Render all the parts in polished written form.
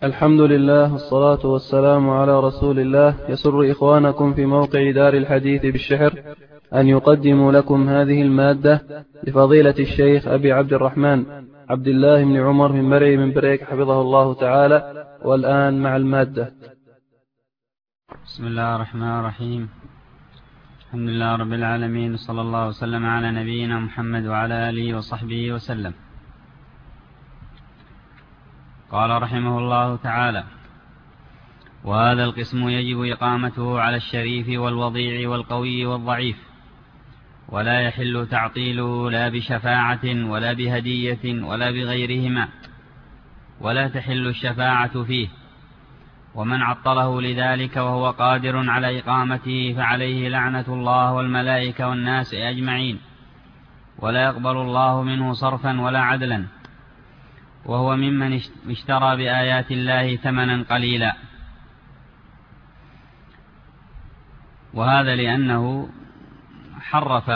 الحمد لله والصلاة والسلام على رسول الله. يسر إخوانكم في موقع دار الحديث بالشحر أن يقدموا لكم هذه المادة لفضيلة الشيخ أبي عبد الرحمن عبد الله بن عمر من مرعي من بريك حفظه الله تعالى. والآن مع المادة. بسم الله الرحمن الرحيم. الحمد لله رب العالمين، صلى الله وسلم على نبينا محمد وعلى آله وصحبه وسلم. قال رحمه الله تعالى: وهذا القسم يجب إقامته على الشريف والوضيع والقوي والضعيف، ولا يحل تعطيله لا بشفاعة ولا بهدية ولا بغيرهما، ولا تحل الشفاعة فيه. ومن عطله لذلك وهو قادر على إقامته فعليه لعنة الله والملائكة والناس أجمعين، ولا يقبل الله منه صرفا ولا عدلا، وهو ممن اشترى بآيات الله ثمنا قليلا. وهذا لأنه حرف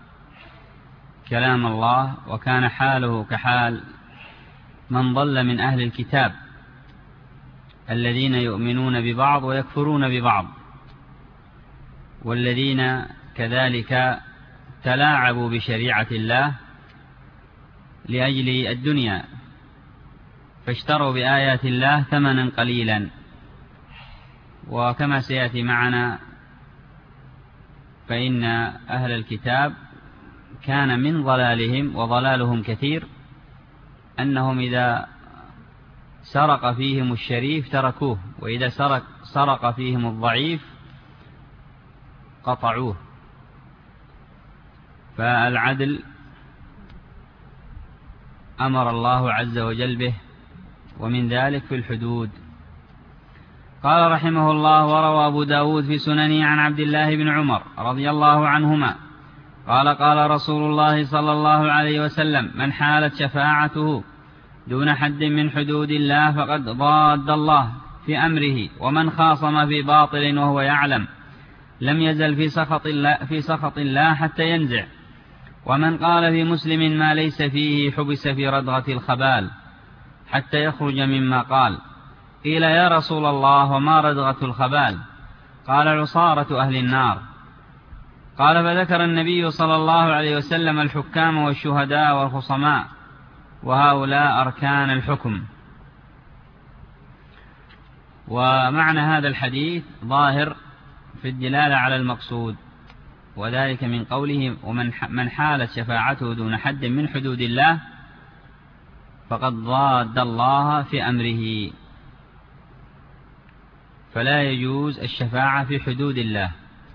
كلام الله، وكان حاله كحال من ضل من أهل الكتاب الذين يؤمنون ببعض ويكفرون ببعض، والذين كذلك تلاعبوا بشريعة الله لأجل الدنيا، فاشتروا بآيات الله ثمنا قليلا. وكما سيأتي معنا فإن أهل الكتاب كان من ضلالهم، وضلالهم كثير، أنهم إذا سرق فيهم الشريف تركوه، وإذا سرق فيهم الضعيف قطعوه. فالعدل أمر الله عز وجل به، ومن ذلك في الحدود. قال رحمه الله: وروى أبو داود في سننه عن عبد الله بن عمر رضي الله عنهما قال: قال رسول الله صلى الله عليه وسلم: من حالت شفاعته دون حد من حدود الله فقد ضاد الله في أمره، ومن خاصم في باطل وهو يعلم لم يزل في سخط الله حتى ينزع. ومن قال في مسلم ما ليس فيه حبس في ردغة الخبال حتى يخرج مما قال. قيل: يا رسول الله، وما ردغة الخبال؟ قال: عصارة أهل النار. قال: فذكر النبي صلى الله عليه وسلم الحكام والشهداء والخصماء، وهؤلاء أركان الحكم. ومعنى هذا الحديث ظاهر في الدلالة على المقصود، وذلك من قوله: ومن حالت شفاعته دون حد من حدود الله فقد ضاد الله في أمره. فلا يجوز الشفاعة في حدود الله،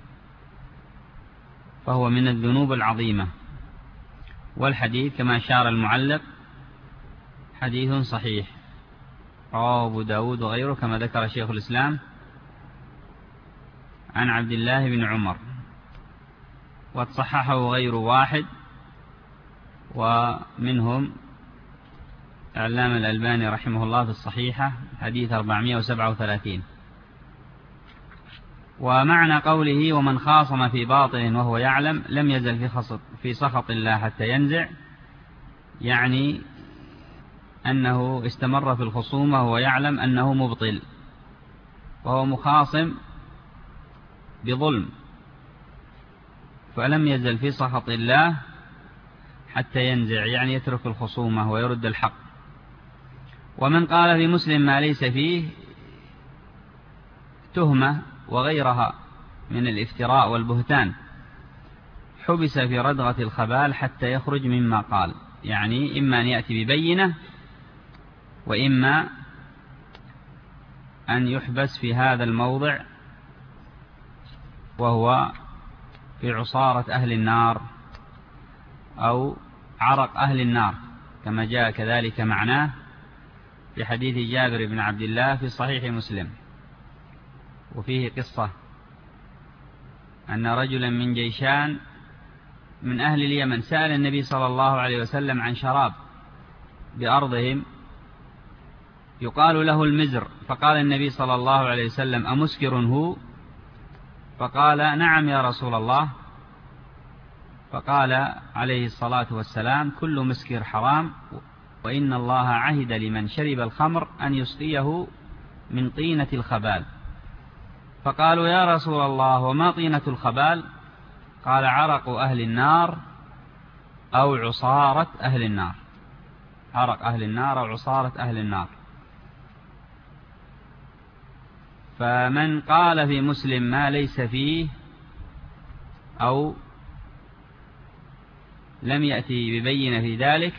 فهو من الذنوب العظيمة. والحديث كما أشار المعلق حديث صحيح، رواه أبو داود وغيره كما ذكر شيخ الإسلام عن عبد الله بن عمر، وتصححه غير واحد، ومنهم علامة الألباني رحمه الله في الصحيحة حديث 437. ومعنى قوله: ومن خاصم في باطل وهو يعلم لم يزل في سخط الله حتى ينزع، يعني أنه استمر في الخصومة وهو يعلم أنه مبطل، وهو مخاصم بظلم، فلم يزل في سخط الله حتى ينزع، يعني يترك الخصومة ويرد الحق. ومن قال في مسلم ما ليس فيه تهمة وغيرها من الافتراء والبهتان حبس في ردغة الخبال حتى يخرج مما قال، يعني إما أن يأتي ببينة، وإما أن يحبس في هذا الموضع وهو في عصارة أهل النار أو عرق أهل النار، كما جاء كذلك معناه في حديث جابر بن عبد الله في صحيح مسلم. وفيه قصة أن رجلا من جيشان من أهل اليمن سأل النبي صلى الله عليه وسلم عن شراب بأرضهم يقال له المزر، فقال النبي صلى الله عليه وسلم: أمسكر هو؟ فقال: نعم يا رسول الله. فقال عليه الصلاة والسلام: كل مسكر حرام، وإن الله عهد لمن شرب الخمر أن يسقيه من طينة الخبال. فقالوا يا رسول الله وما طينة الخبال؟ قال عرق أهل النار أو عصارة أهل النار، عرق أهل النار أو عصارة أهل النار. فمن قال في مسلم ما ليس فيه أو لم يأتي ببينة في ذلك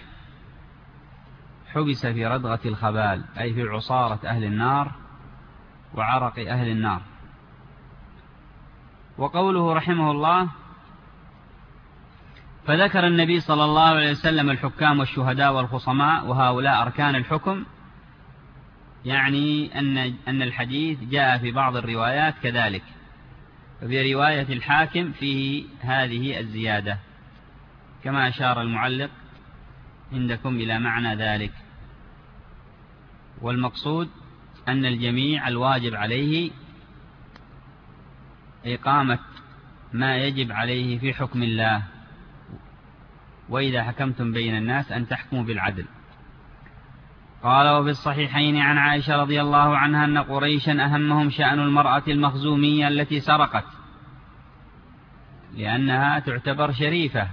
حبس في ردغة الخبال، أي في عصارة أهل النار وعرق أهل النار. وقوله رحمه الله: فذكر النبي صلى الله عليه وسلم الحكام والشهداء والخصماء وهؤلاء أركان الحكم، يعني أن الحديث جاء في بعض الروايات كذلك، وفي رواية الحاكم فيه هذه الزيادة كما أشار المعلق عندكم إلى معنى ذلك. والمقصود أن الجميع الواجب عليه إقامة ما يجب عليه في حكم الله، وإذا حكمتم بين الناس أن تحكموا بالعدل. قال: وفي الصحيحين عن عائشة رضي الله عنها أن قريشا أهمهم شأن المرأة المخزومية التي سرقت، لأنها تعتبر شريفة،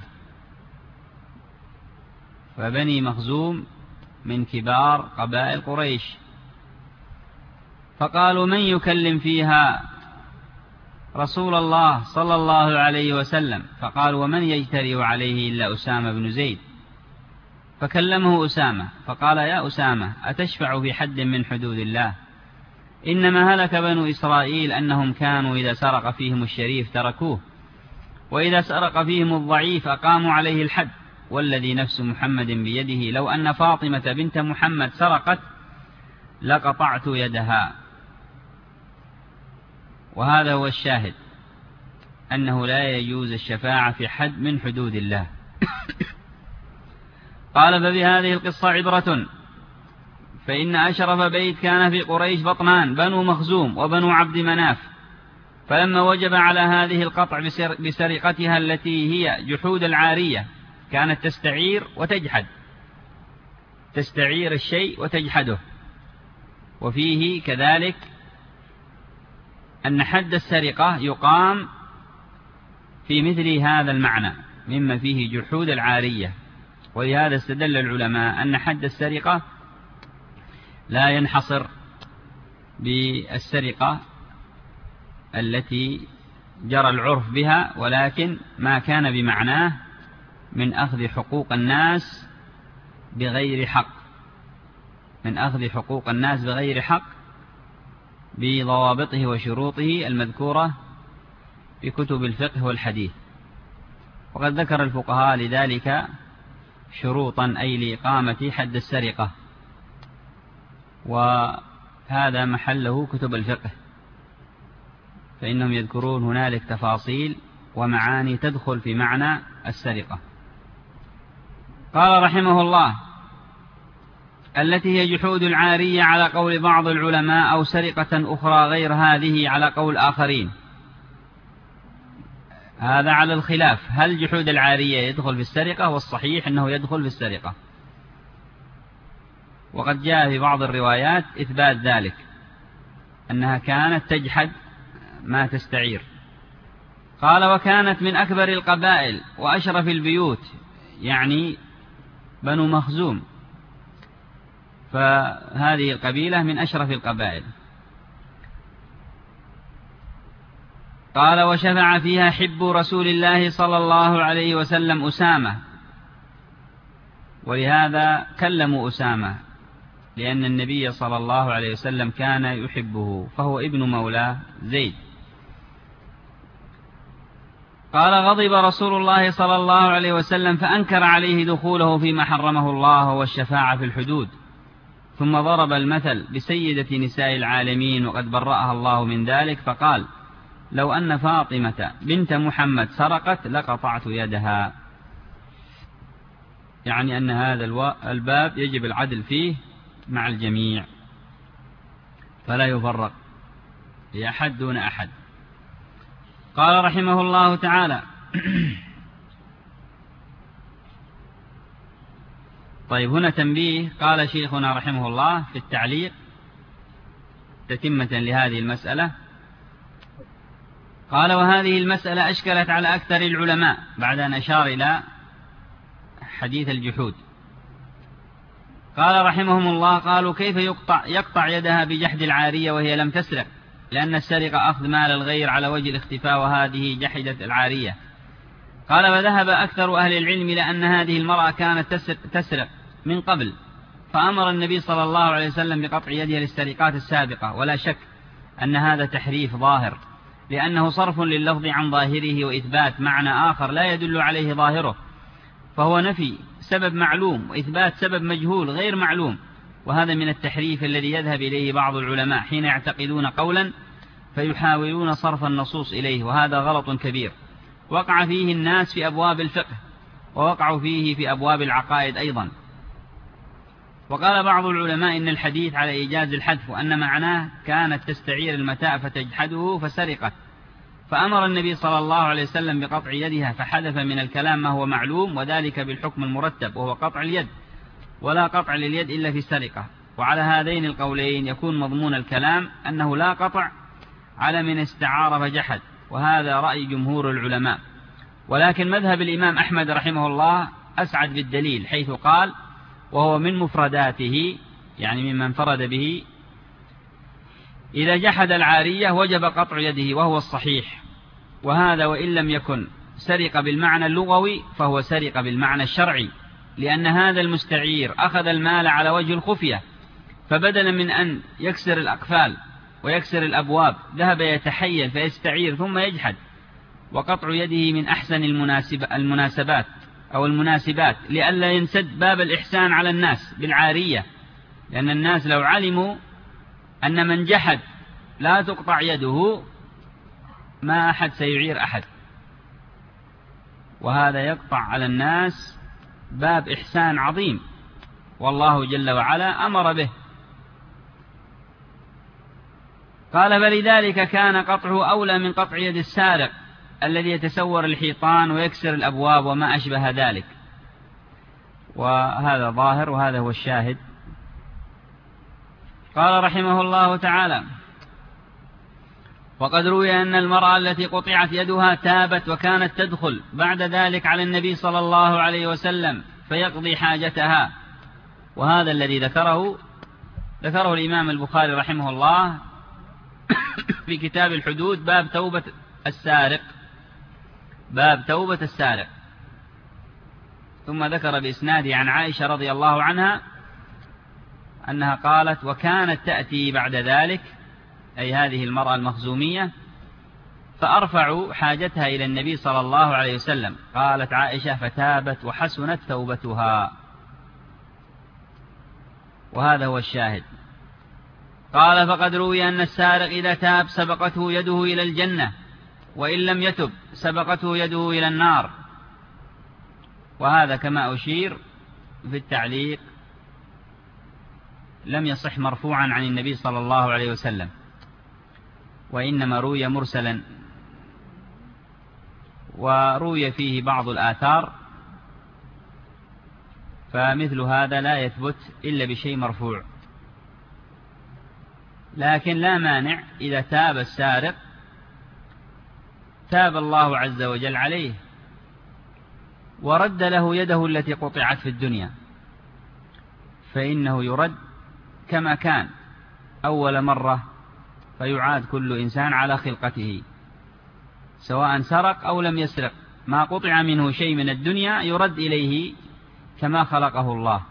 فبني مخزوم من كبار قبائل قريش. فقالوا: من يكلم فيها رسول الله صلى الله عليه وسلم؟ فقال: ومن يجترئ عليه إلا أسامة بن زيد؟ فكلمه أسامة فقال: يا أسامة، أتشفع في حد من حدود الله؟ إنما هلك بنو إسرائيل أنهم كانوا إذا سرق فيهم الشريف تركوه، وإذا سرق فيهم الضعيف أقاموا عليه الحد، والذي نفس محمد بيده لو أن فاطمة بنت محمد سرقت لقطعت يدها. وهذا هو الشاهد، أنه لا يجوز الشفاعة في حد من حدود الله. قال: فبهذه القصة عبرة، فإن أشرف بيت كان في قريش بطنان، بنو مخزوم وبنو عبد مناف. فلما وجب على هذه القطع بسرقتها التي هي جحود العارية، كانت تستعير وتجحد، تستعير الشيء وتجحده. وفيه كذلك أن حد السرقة يقام في مثل هذا المعنى مما فيه جحود العارية. ولهذا استدل العلماء أن حد السرقة لا ينحصر بالسرقة التي جرى العرف بها، ولكن ما كان بمعناه من أخذ حقوق الناس بغير حق، من أخذ حقوق الناس بغير حق بضوابطه وشروطه المذكورة في كتب الفقه والحديث. وقد ذكر الفقهاء لذلك شروطا، أي لإقامة حد السرقة، وهذا محله كتب الفقه، فإنهم يذكرون هنالك تفاصيل ومعاني تدخل في معنى السرقة. قال رحمه الله: التي هي جحود العارية على قول بعض العلماء، أو سرقة أخرى غير هذه على قول آخرين. هذا على الخلاف، هل جحود العارية يدخل في السرقة؟ والصحيح أنه يدخل في السرقة، وقد جاء في بعض الروايات إثبات ذلك، أنها كانت تجحد ما تستعير. قال: وكانت من أكبر القبائل وأشرف البيوت، يعني بنو مخزوم، فهذه القبيلة من أشرف القبائل. قال: وشفع فيها حب رسول الله صلى الله عليه وسلم أسامة، ولهذا كلموا أسامة، لأن النبي صلى الله عليه وسلم كان يحبه، فهو ابن مولاه زيد. قال: غضب رسول الله صلى الله عليه وسلم فأنكر عليه دخوله فيما حرمه الله والشفاعة في الحدود، ثم ضرب المثل بسيدة نساء العالمين وقد برأها الله من ذلك، فقال: لو أن فاطمة بنت محمد سرقت لقطعت يدها. يعني أن هذا الباب يجب العدل فيه مع الجميع، فلا يفرق لأحد دون أحد. قال رحمه الله تعالى: طيب، هنا تنبيه. قال شيخنا رحمه الله في التعليق: تتمة لهذه المسألة. قال: وهذه المسألة أشكلت على أكثر العلماء بعد أن أشار إلى حديث الجحود. قال رحمهم الله: قالوا: كيف يقطع يدها بجحد العارية وهي لم تسرق؟ لأن السرقة أخذ مال الغير على وجه الاختفاء، وهذه جحدت العارية. قال: وذهب أكثر أهل العلم إلى أن هذه المرأة كانت تسرق من قبل، فأمر النبي صلى الله عليه وسلم بقطع يدها للسرقات السابقة، ولا شك أن هذا تحريف ظاهر، لأنه صرف لللفظ عن ظاهره وإثبات معنى آخر لا يدل عليه ظاهره، فهو نفي سبب معلوم وإثبات سبب مجهول غير معلوم، وهذا من التحريف الذي يذهب إليه بعض العلماء حين يعتقدون قولا فيحاولون صرف النصوص إليه، وهذا غلط كبير وقع فيه الناس في أبواب الفقه، ووقعوا فيه في أبواب العقائد أيضا. وقال بعض العلماء إن الحديث على إيجاز الحذف، وأن معناه كانت تستعير المتاع فتجحده فسرقت، فأمر النبي صلى الله عليه وسلم بقطع يدها، فحذف من الكلام ما هو معلوم، وذلك بالحكم المرتب وهو قطع اليد، ولا قطع لليد إلا في السرقة. وعلى هذين القولين يكون مضمون الكلام أنه لا قطع على من استعار فجحد، وهذا رأي جمهور العلماء. ولكن مذهب الإمام أحمد رحمه الله أسعد بالدليل، حيث قال: وهو من مفرداته، يعني مما انفرد به، إذا جحد العارية وجب قطع يده، وهو الصحيح. وهذا وإن لم يكن سرق بالمعنى اللغوي فهو سرق بالمعنى الشرعي، لأن هذا المستعير أخذ المال على وجه الخفية، فبدلا من أن يكسر الأقفال ويكسر الأبواب ذهب يتحيل فيستعير ثم يجحد. وقطع يده من أحسن المناسبات أو المناسبات، لئلا ينسد باب الإحسان على الناس بالعارية، لأن الناس لو علموا أن من جحد لا تقطع يده ما أحد سيعير أحد، وهذا يقطع على الناس باب إحسان عظيم، والله جل وعلا أمر به. قال: فلذلك كان قطعه أولى من قطع يد السارق الذي يتسور الحيطان ويكسر الأبواب وما أشبه ذلك. وهذا ظاهر، وهذا هو الشاهد. قال رحمه الله تعالى: وقد روي أن المرأة التي قطعت يدها تابت، وكانت تدخل بعد ذلك على النبي صلى الله عليه وسلم فيقضي حاجتها. وهذا الذي ذكره الإمام البخاري رحمه الله في كتاب الحدود، باب توبة السارق، ثم ذكر بإسناده عن عائشة رضي الله عنها أنها قالت: وكانت تأتي بعد ذلك، أي هذه المرأة المخزومية، فأرفع حاجتها إلى النبي صلى الله عليه وسلم. قالت عائشة: فتابت وحسنت توبتها. وهذا هو الشاهد. قال: فقد روي أن السارق إذا تاب سبقته يده إلى الجنة، وإن لم يتب سبقته يده إلى النار. وهذا كما أشير في التعليق لم يصح مرفوعا عن النبي صلى الله عليه وسلم، وإنما روي مرسلا، وروي فيه بعض الآثار، فمثل هذا لا يثبت إلا بشيء مرفوع. لكن لا مانع إذا تاب السارق تاب الله عز وجل عليه ورد له يده التي قطعت في الدنيا، فإنه يرد كما كان أول مرة، فيعاد كل إنسان على خلقته، سواء سرق أو لم يسرق، ما قطع منه شيء من الدنيا يرد إليه كما خلقه الله.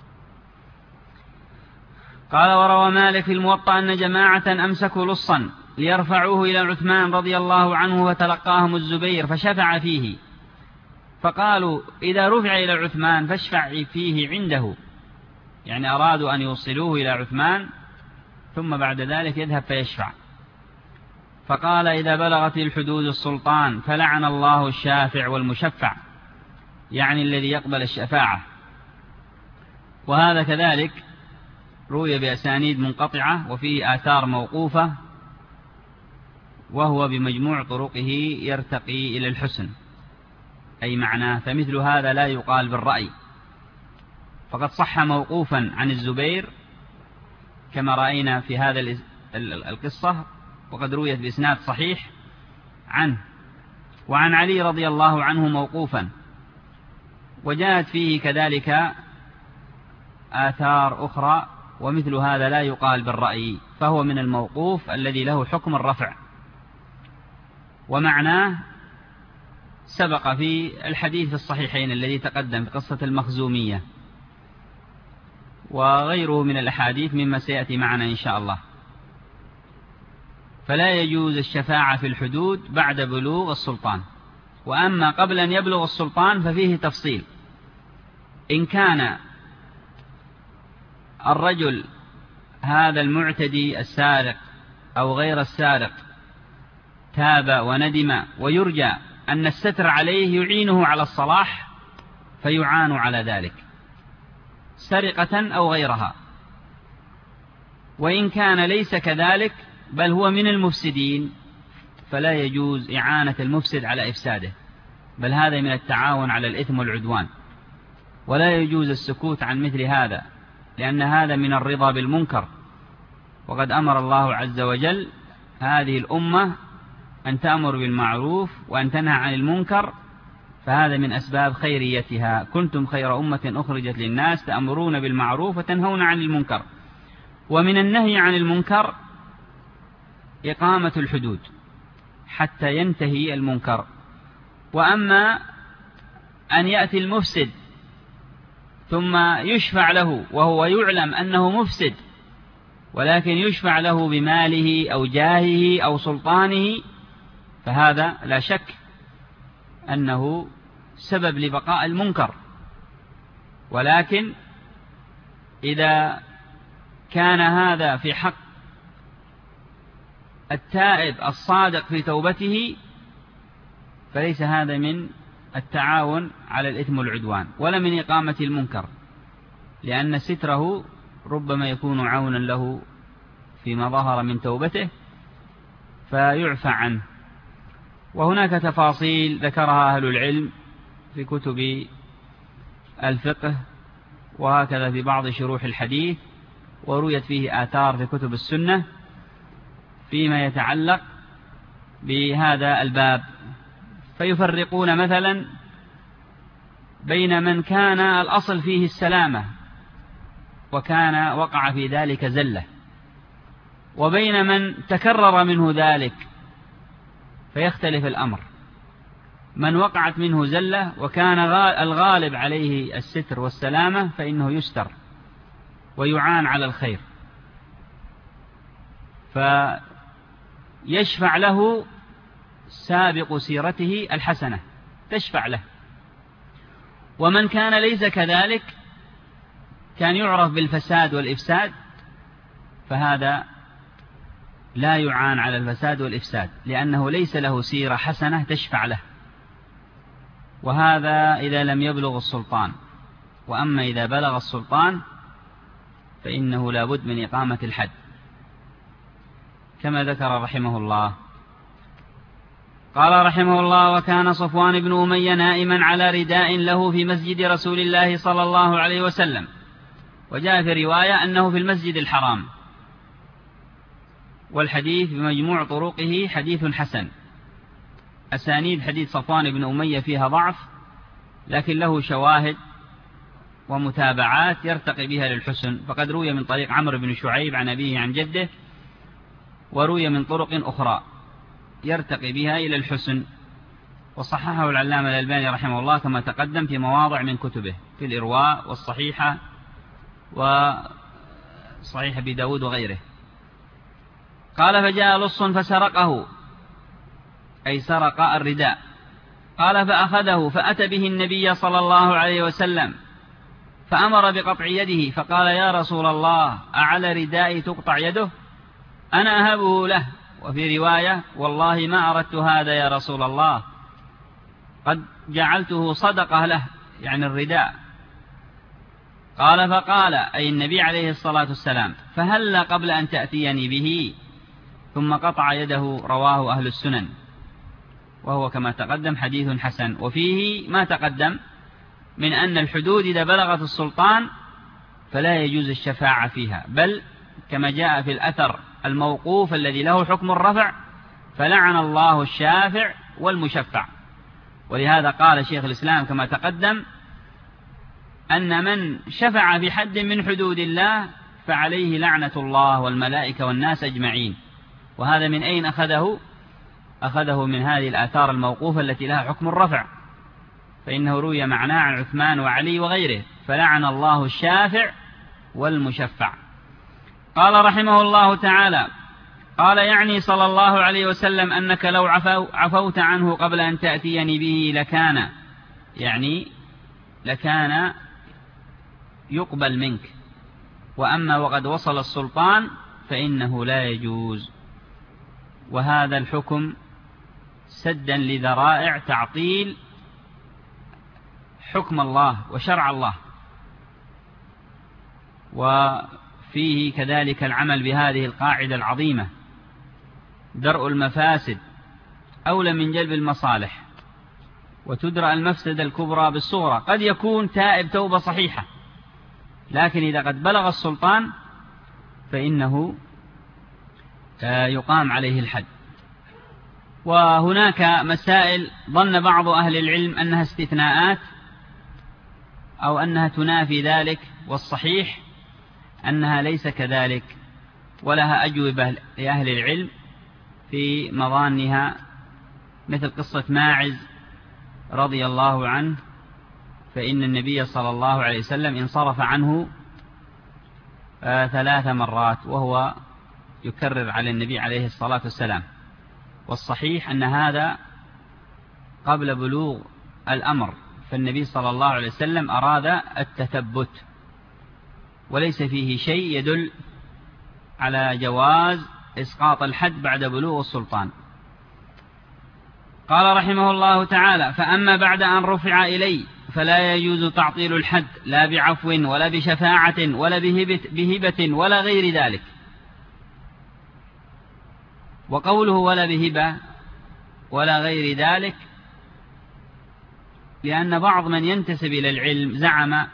قال: وروى مالك في الموطأ أن جماعة أمسكوا لصا ليرفعوه إلى عثمان رضي الله عنه، فتلقاهم الزبير فشفع فيه، فقالوا: إذا رفع إلى عثمان فاشفع فيه عنده، يعني أرادوا أن يوصلوه إلى عثمان ثم بعد ذلك يذهب فيشفع. فقال: إذا بلغت الحدود السلطان فلعن الله الشافع والمشفع، يعني الذي يقبل الشفاعة. وهذا كذلك روي بأسانيد منقطعة وفيه آثار موقوفة، وهو بمجموع طرقه يرتقي إلى الحسن، أي معناه فمثل هذا لا يقال بالرأي، فقد صح موقوفا عن الزبير كما رأينا في هذا القصة، وقد رويت بإسناد صحيح عنه، وعن علي رضي الله عنه موقوفا، وجاءت فيه كذلك آثار أخرى، ومثل هذا لا يقال بالرأي، فهو من الموقوف الذي له حكم الرفع، ومعناه سبق في الحديث في الصحيحين الذي تقدم في قصة المخزومية، وغيره من الأحاديث مما سيأتي معنا إن شاء الله. فلا يجوز الشفاعة في الحدود بعد بلوغ السلطان، وأما قبل أن يبلغ السلطان ففيه تفصيل. إن كان الرجل هذا المعتدي السارق أو غير السارق تاب وندم ويرجى أن الستر عليه يعينه على الصلاح، فيعان على ذلك سرقة أو غيرها. وإن كان ليس كذلك بل هو من المفسدين، فلا يجوز إعانة المفسد على إفساده، بل هذا من التعاون على الإثم والعدوان، ولا يجوز السكوت عن مثل هذا، لأن هذا من الرضا بالمنكر. وقد أمر الله عز وجل هذه الأمة أن تأمر بالمعروف وأن تنهى عن المنكر، فهذا من أسباب خيريتها. كنتم خير أمة أخرجت للناس تأمرون بالمعروف وتنهون عن المنكر. ومن النهي عن المنكر إقامة الحدود حتى ينتهي المنكر. وأما أن يأتي المفسد ثم يشفع له وهو يعلم أنه مفسد، ولكن يشفع له بماله أو جاهه أو سلطانه، فهذا لا شك أنه سبب لبقاء المنكر. ولكن إذا كان هذا في حق التائب الصادق في توبته، فليس هذا من التعاون على الإثم والعدوان ولا من إقامة المنكر، لأن ستره ربما يكون عونا له فيما ظهر من توبته فيعفى عنه. وهناك تفاصيل ذكرها أهل العلم في كتب الفقه، وهكذا في بعض شروح الحديث، ورويت فيه آثار في كتب السنة فيما يتعلق بهذا الباب. فيفرقون مثلا بين من كان الأصل فيه السلامة وكان وقع في ذلك زلة، وبين من تكرر منه ذلك، فيختلف الأمر. من وقعت منه زلة وكان الغالب عليه الستر والسلامة فإنه يستر ويعان على الخير، فيشفع له سابق سيرته الحسنة، تشفع له. ومن كان ليس كذلك، كان يعرف بالفساد والإفساد، فهذا لا يعان على الفساد والإفساد، لأنه ليس له سيرة حسنة تشفع له، وهذا إذا لم يبلغ السلطان. وأما إذا بلغ السلطان فإنه لا بد من إقامة الحد، كما ذكر رحمه الله. قال رحمه الله: وكان صفوان بن أمية نائما على رداء له في مسجد رسول الله صلى الله عليه وسلم، وجاء في رواية أنه في المسجد الحرام، والحديث بمجموع طرقه حديث حسن. أسانيد حديث صفوان بن أمية فيها ضعف، لكن له شواهد ومتابعات يرتقي بها للحسن، فقد روي من طريق عمرو بن شعيب عن أبيه عن جده، وروي من طرق أخرى يرتقي بها إلى الحسن، وصححه العلامة الألباني رحمه الله كما تقدم في مواضع من كتبه، في الإرواء والصحيحة وصحيح أبي داود وغيره. قال: فجاء لص فسرقه، أي سرق الرداء. قال: فأخذه فأتى به النبي صلى الله عليه وسلم فأمر بقطع يده، فقال: يا رسول الله، أعلى ردائي تقطع يده؟ أنا أهبه له. وفي رواية: والله ما أردت هذا يا رسول الله، قد جعلته صدقة له، يعني الرداء. قال: فقال، أي النبي عليه الصلاة والسلام: فهلا قبل أن تأتيني به؟ ثم قطع يده. رواه أهل السنن، وهو كما تقدم حديث حسن. وفيه ما تقدم من أن الحدود إذا بلغت السلطان فلا يجوز الشفاعة فيها، بل كما جاء في الأثر الموقوف الذي له حكم الرفع فلعن الله الشافع والمشفع. ولهذا قال شيخ الإسلام كما تقدم أن من شفع في حد من حدود الله فعليه لعنة الله والملائكة والناس أجمعين. وهذا من أين أخذه؟ أخذه من هذه الآثار الموقوفة التي لها حكم الرفع، فإنه روي معناه عن عثمان وعلي وغيره، فلعن الله الشافع والمشفع. قال رحمه الله تعالى: قال يعني صلى الله عليه وسلم أنك لو عفوت عنه قبل أن تأتيني به لكان، يعني لكان يقبل منك، وأما وقد وصل السلطان فإنه لا يجوز. وهذا الحكم سدا لذرائع تعطيل حكم الله وشرع الله، وفيه كذلك العمل بهذه القاعدة العظيمة: درء المفاسد أولى من جلب المصالح، وتدرأ المفسدة الكبرى بالصغرى. قد يكون تائب توبة صحيحة، لكن إذا قد بلغ السلطان فإنه يقام عليه الحد. وهناك مسائل ظن بعض أهل العلم أنها استثناءات أو أنها تنافي ذلك، والصحيح أنها ليس كذلك، ولها أجوبة لأهل العلم في مظانها، مثل قصة ماعز رضي الله عنه، فإن النبي صلى الله عليه وسلم انصرف عنه 3 مرات وهو يكرر على النبي عليه الصلاة والسلام. والصحيح أن هذا قبل بلوغ الأمر، فالنبي صلى الله عليه وسلم أراد التثبت، وليس فيه شيء يدل على جواز إسقاط الحد بعد بلوغ السلطان. قال رحمه الله تعالى: فأما بعد أن رفع إلي فلا يجوز تعطيل الحد، لا بعفو ولا بشفاعة ولا بهبة ولا غير ذلك. وقوله ولا بهبة ولا غير ذلك لأن بعض من ينتسب إلى العلم زعم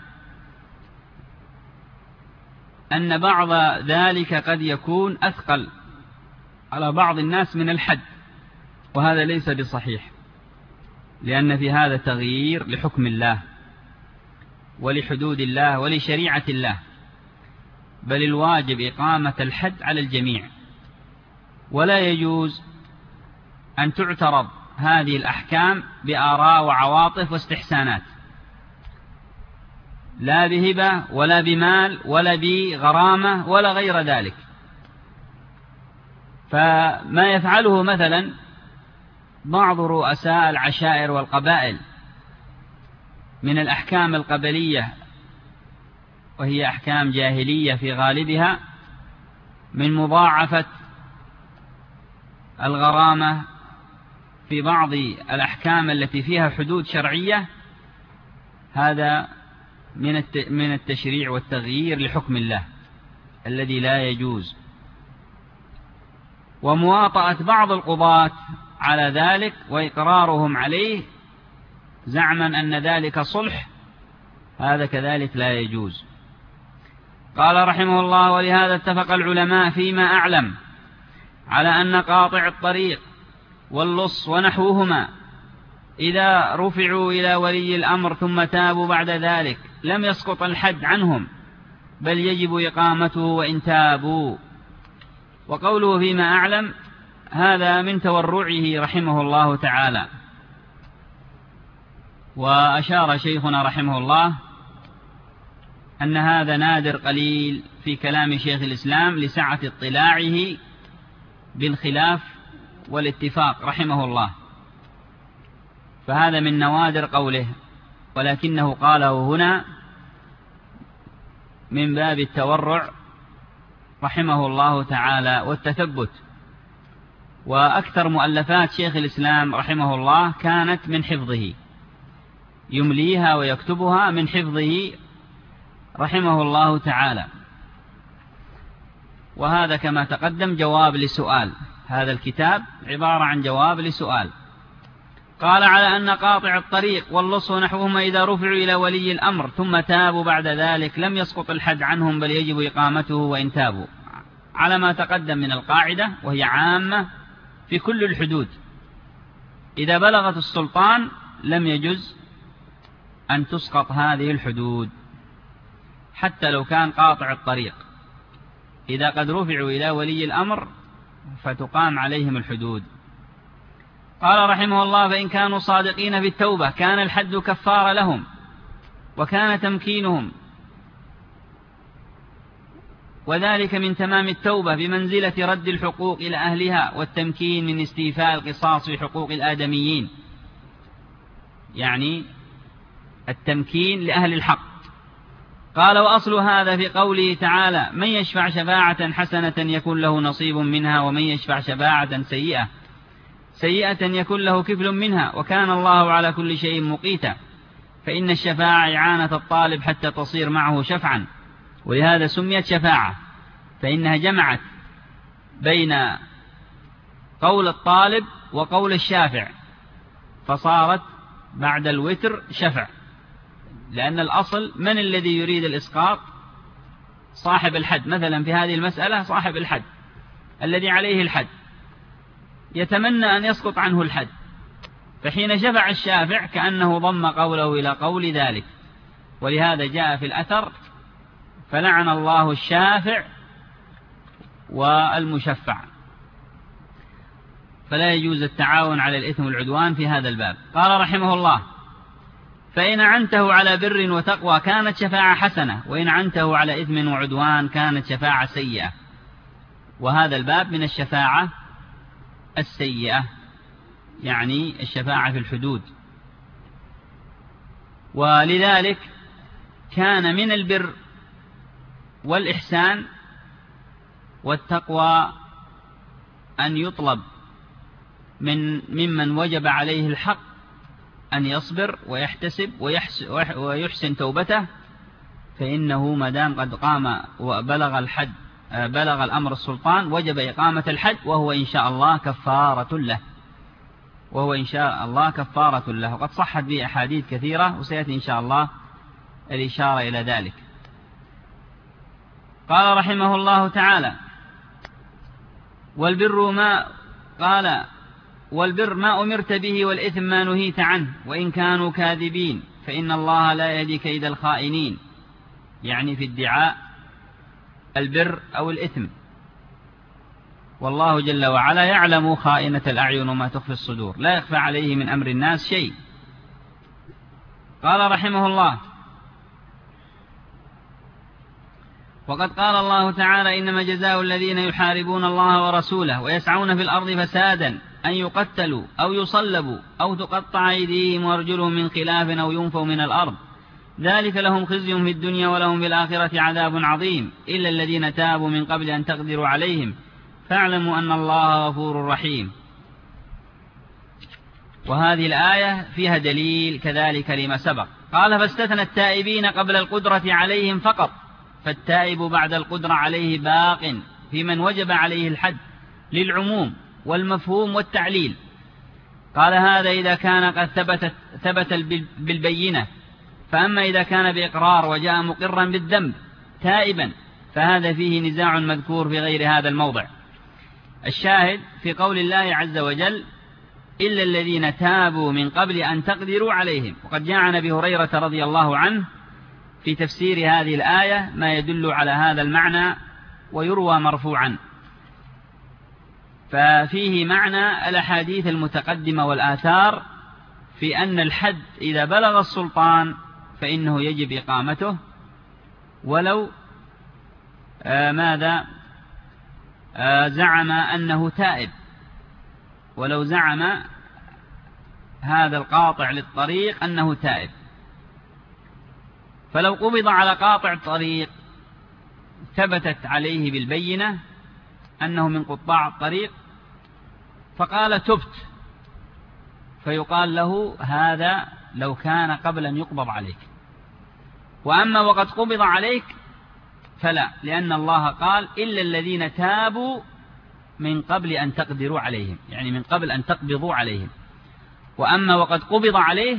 أن بعض ذلك قد يكون أثقل على بعض الناس من الحد، وهذا ليس بصحيح، لأن في هذا تغيير لحكم الله ولحدود الله ولشريعة الله، بل الواجب إقامة الحد على الجميع، ولا يجوز أن تعترض هذه الأحكام بآراء وعواطف واستحسانات، لا بهبة ولا بمال ولا بغرامة ولا غير ذلك. فما يفعله مثلا بعض رؤساء العشائر والقبائل من الأحكام القبلية، وهي أحكام جاهلية في غالبها، من مضاعفة الغرامة في بعض الأحكام التي فيها حدود شرعية، هذا من التشريع والتغيير لحكم الله الذي لا يجوز. ومواطأة بعض القضاة على ذلك وإقرارهم عليه زعما أن ذلك صلح، هذا كذلك لا يجوز. قال رحمه الله: ولهذا اتفق العلماء فيما أعلم على أن قاطع الطريق واللص ونحوهما إذا رفعوا إلى ولي الأمر ثم تابوا بعد ذلك لم يسقط الحد عنهم، بل يجب إقامته وإن تابوا. وقوله فيما أعلم هذا من تورعه رحمه الله تعالى. وأشار شيخنا رحمه الله أن هذا نادر قليل في كلام شيخ الإسلام لسعة اطلاعه بالخلاف والاتفاق رحمه الله، فهذا من نوادر قوله، ولكنه قاله هنا من باب التورع رحمه الله تعالى والتثبت. وأكثر مؤلفات شيخ الإسلام رحمه الله كانت من حفظه، يمليها ويكتبها من حفظه رحمه الله تعالى. وهذا كما تقدم جواب لسؤال، هذا الكتاب عبارة عن جواب لسؤال. قال: على أن قاطع الطريق واللص ونحوهما إذا رفعوا إلى ولي الأمر ثم تابوا بعد ذلك لم يسقط الحد عنهم، بل يجب إقامته وإن تابوا. على ما تقدم من القاعدة، وهي عامة في كل الحدود. إذا بلغت السلطان لم يجز أن تسقط هذه الحدود حتى لو كان قاطع الطريق. إذا قد رفعوا إلى ولي الأمر فتقام عليهم الحدود. قال رحمه الله: فإن كانوا صادقين في التوبة كان الحد كفار لهم، وكان تمكينهم، وذلك من تمام التوبة بمنزلة رد الحقوق إلى أهلها، والتمكين من استيفاء القصاص في حقوق الآدميين، يعني التمكين لأهل الحق. قال: وأصل هذا في قوله تعالى: من يشفع شفاعة حسنة يكن له نصيب منها، ومن يشفع شفاعة سيئة يكن له كفل منها، وكان الله على كل شيء مقيتا. فإن الشفاعة إعانة الطالب حتى تصير معه شفعا، ولهذا سميت شفاعة، فإنها جمعت بين قول الطالب وقول الشافع، فصارت بعد الوتر شفع، لأن الأصل من الذي يريد الإسقاط؟ صاحب الحد. مثلا في هذه المسألة صاحب الحد الذي عليه الحد يتمنى أن يسقط عنه الحد، فحين شفع الشافع كأنه ضم قوله إلى قول ذلك. ولهذا جاء في الأثر: فلعن الله الشافع والمشفع. فلا يجوز التعاون على الإثم والعدوان في هذا الباب. قال رحمه الله: فإن أعنته على بر وتقوى كانت شفاعة حسنة، وإن أعنته على إثم وعدوان كانت شفاعة سيئة. وهذا الباب من الشفاعة السيئة، يعني الشفاعة في الحدود. ولذلك كان من البر والإحسان والتقوى أن يطلب ممن وجب عليه الحق أن يصبر ويحتسب ويحسن توبته، فإنه ما دام قد قام وبلغ الحد بلغ الأمر السلطان وجب إقامة الحد، وهو إن شاء الله كفارة له، وقد صحت به أحاديث كثيرة، وسيأتي إن شاء الله الإشارة إلى ذلك. قال رحمه الله تعالى: والبر ما أمرت به، والإثم ما نهيت عنه، وإن كانوا كاذبين فإن الله لا يهدي كيد الخائنين، يعني في ادعاء البر أو الإثم. والله جل وعلا يعلم خائنة الأعين وما تخفي الصدور، لا يخفى عليه من أمر الناس شيء. قال رحمه الله: وقد قال الله تعالى: إنما جزاء الذين يحاربون الله ورسوله ويسعون في الأرض فسادا أن يقتلوا أو يصلبوا أو تقطع أيديهم وأرجلهم من خلاف أو ينفوا من الأرض، ذلك لهم خزي في الدنيا ولهم في الآخرة عذاب عظيم، إلا الذين تابوا من قبل أن تقدروا عليهم فاعلموا أن الله غفور رحيم. وهذه الآية فيها دليل كذلك لما سبق. قال: فاستثنى التائبين قبل القدرة عليهم فقط، فالتائب بعد القدرة عليه باق في من وجب عليه الحد للعموم والمفهوم والتعليل. قال: هذا إذا كان قد ثبت بالبينة، فأما إذا كان بإقرار وجاء مقرا بالذنب تائبا فهذا فيه نزاع مذكور في غير هذا الموضع. الشاهد في قول الله عز وجل: إلا الذين تابوا من قبل أن تقدروا عليهم. وقد جاء عن أبي هريرة رضي الله عنه في تفسير هذه الآية ما يدل على هذا المعنى، ويروى مرفوعا. ففيه معنى الأحاديث المتقدمة والآثار في أن الحد إذا بلغ السلطان فإنه يجب إقامته، ولو زعم أنه تائب، ولو زعم هذا القاطع للطريق أنه تائب. فلو قبض على قاطع الطريق ثبتت عليه بالبينة أنه من قطاع الطريق فقال: تبت، فيقال له: هذا لو كان قبل أن يقبض عليك. وأما وقد قبض عليك فلا، لأن الله قال: إلا الذين تابوا من قبل أن تقدروا عليهم، يعني من قبل أن تقبضوا عليهم. وأما وقد قبض عليه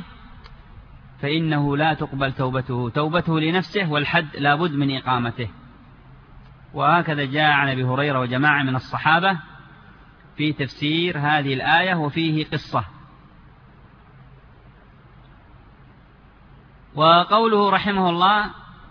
فإنه لا تقبل توبته لنفسه، والحد لا بد من إقامته. وهكذا جاء عن أبي هريرة وجماعة من الصحابة في تفسير هذه الآية، وفيه قصة. وقوله رحمه الله: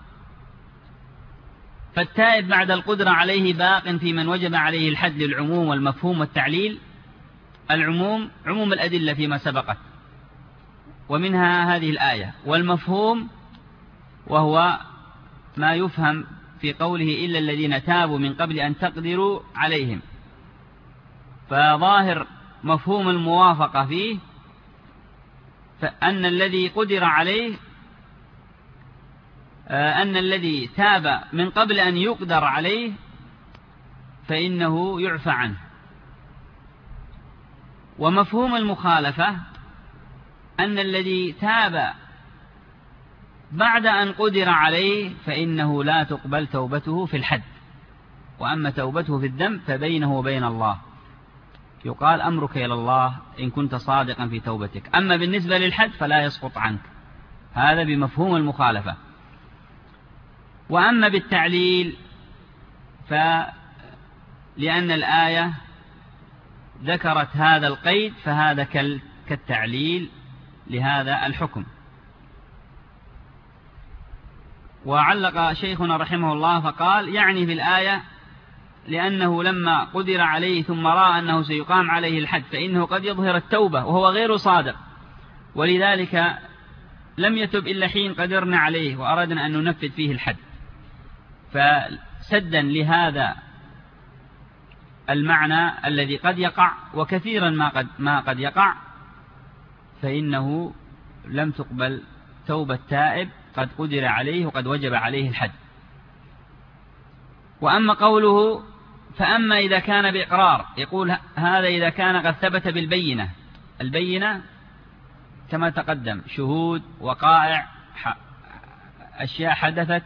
فالتائب بعد القدرة عليه باق في من وجب عليه الحد للعموم والمفهوم والتعليل. العموم عموم الأدلة فيما سبقت، ومنها هذه الآية. والمفهوم وهو ما يفهم في قوله إلا الذين تابوا من قبل أن تقدروا عليهم، فظاهر مفهوم الموافقة فيه فأن الذي قدر عليه أن الذي تاب من قبل أن يقدر عليه فإنه يعفى عنه. ومفهوم المخالفة أن الذي تاب بعد أن قدر عليه فإنه لا تقبل توبته في الحد، وأما توبته في الذنب فبينه وبين الله، يقال أمرك إلى الله إن كنت صادقا في توبتك، أما بالنسبة للحد فلا يسقط عنك. هذا بمفهوم المخالفة. وأما بالتعليل فلأن الآية ذكرت هذا القيد فهذا كالتعليل لهذا الحكم. وعلق شيخنا رحمه الله فقال: يعني في الآية لأنه لما قدر عليه ثم رأى أنه سيقام عليه الحد فإنه قد يظهر التوبة وهو غير صادق، ولذلك لم يتب إلا حين قدرنا عليه وأردنا أن ننفذ فيه الحد. فسدا لهذا المعنى الذي قد يقع وكثيرا ما قد يقع، فإنه لم تقبل توبة تائب قد قدر عليه وقد وجب عليه الحد. وأما قوله فأما إذا كان بإقرار، يقول هذا إذا كان قد ثبت بالبينة. البينة كما تقدم شهود، وقائع، أشياء حدثت.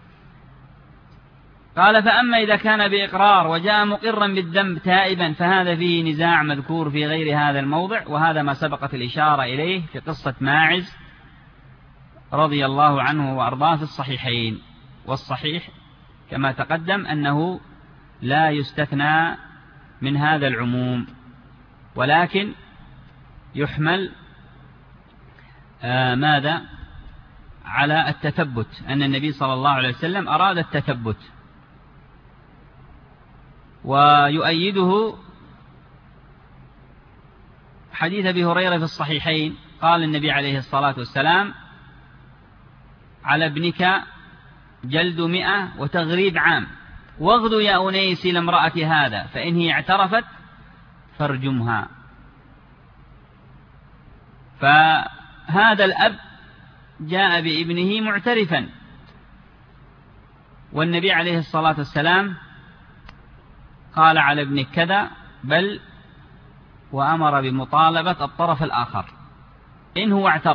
قال: فأما إذا كان بإقرار وجاء مقرا بالذنب تائبا فهذا فيه نزاع مذكور في غير هذا الموضع، وهذا ما سبقت الإشارة إليه في قصة ماعز رضي الله عنه وأرضاه في الصحيحين. والصحيح كما تقدم أنه لا يستثنى من هذا العموم، ولكن يحمل ماذا؟ على التثبت، أن النبي صلى الله عليه وسلم أراد التثبت. ويؤيده حديث أبي هريرة في الصحيحين، قال النبي عليه الصلاة والسلام: على ابنك جلد 100 وتغريب عام، واغدو يا أنيس لامرأة هذا فإن هي اعترفت فارجمها. فهذا الأب جاء بابنه معترفا، والنبي عليه الصلاة والسلام قال على ابنك كذا، بل وأمر بمطالبة الطرف الآخر إن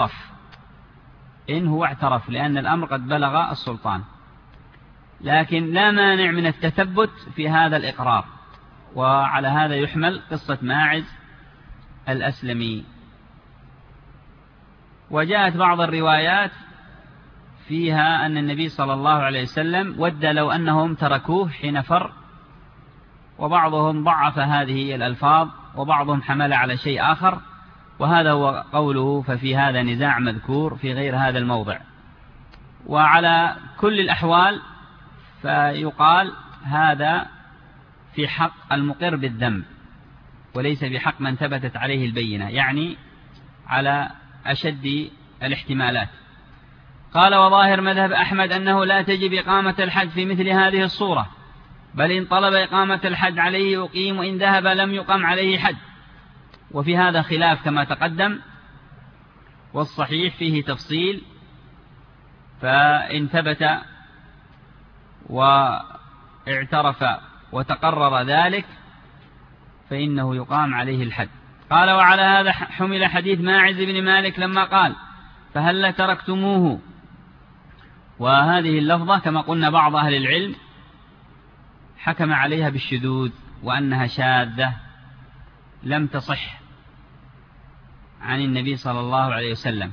هو اعترف، لأن الأمر قد بلغ السلطان. لكن لا مانع من التثبت في هذا الإقرار، وعلى هذا يحمل قصة ماعز الأسلمي. وجاءت بعض الروايات فيها أن النبي صلى الله عليه وسلم ود لو أنهم تركوه حين فر، وبعضهم ضعف هذه الألفاظ وبعضهم حمل على شيء آخر، وهذا هو قوله ففي هذا نزاع مذكور في غير هذا الموضع. وعلى كل الأحوال فيقال هذا في حق المقر بالذنب، وليس بحق من ثبتت عليه البينة، يعني على أشد الاحتمالات. قال: وظاهر مذهب أحمد أنه لا تجب إقامة الحد في مثل هذه الصورة، بل إن طلب إقامة الحد عليه يقيم، وإن ذهب لم يقم عليه حد. وفي هذا خلاف كما تقدم، والصحيح فيه تفصيل، فإن ثبت واعترف وتقرر ذلك فإنه يقام عليه الحد. قال: وعلى هذا حمل حديث ماعز بن مالك لما قال: فهل تركتموه. وهذه اللفظة كما قلنا بعض أهل العلم حكم عليها بالشذوذ، وأنها شاذة لم تصح عن النبي صلى الله عليه وسلم.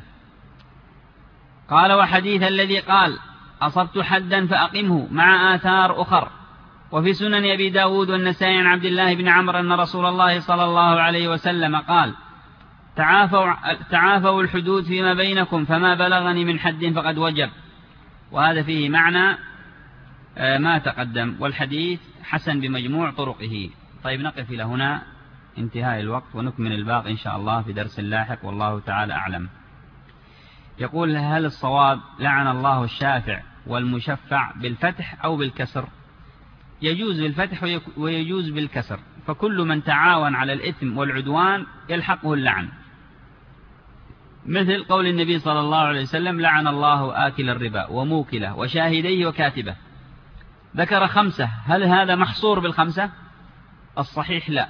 قال: وحديث الذي قال: أصبت حدا فأقمه، مع آثار أخر وفي سنن أبي داود والنسائي عن عبد الله بن عمرو أن رسول الله صلى الله عليه وسلم قال: تعافوا الحدود فيما بينكم، فما بلغني من حد فقد وجب. وهذا فيه معنى ما تقدم، والحديث حسن بمجموع طرقه. طيب، نقف إلى هنا انتهاء الوقت، ونكمل الباقي إن شاء الله في درس لاحق، والله تعالى أعلم. يقول: هل الصواب لعن الله الشافع والمشفع بالفتح أو بالكسر؟ يجوز بالفتح ويجوز بالكسر، فكل من تعاون على الإثم والعدوان يلحقه اللعن، مثل قول النبي صلى الله عليه وسلم: لعن الله آكل الربا وموكله وشاهديه وكاتبه. ذكر 5، هل هذا محصور بالخمسة؟ الصحيح لا،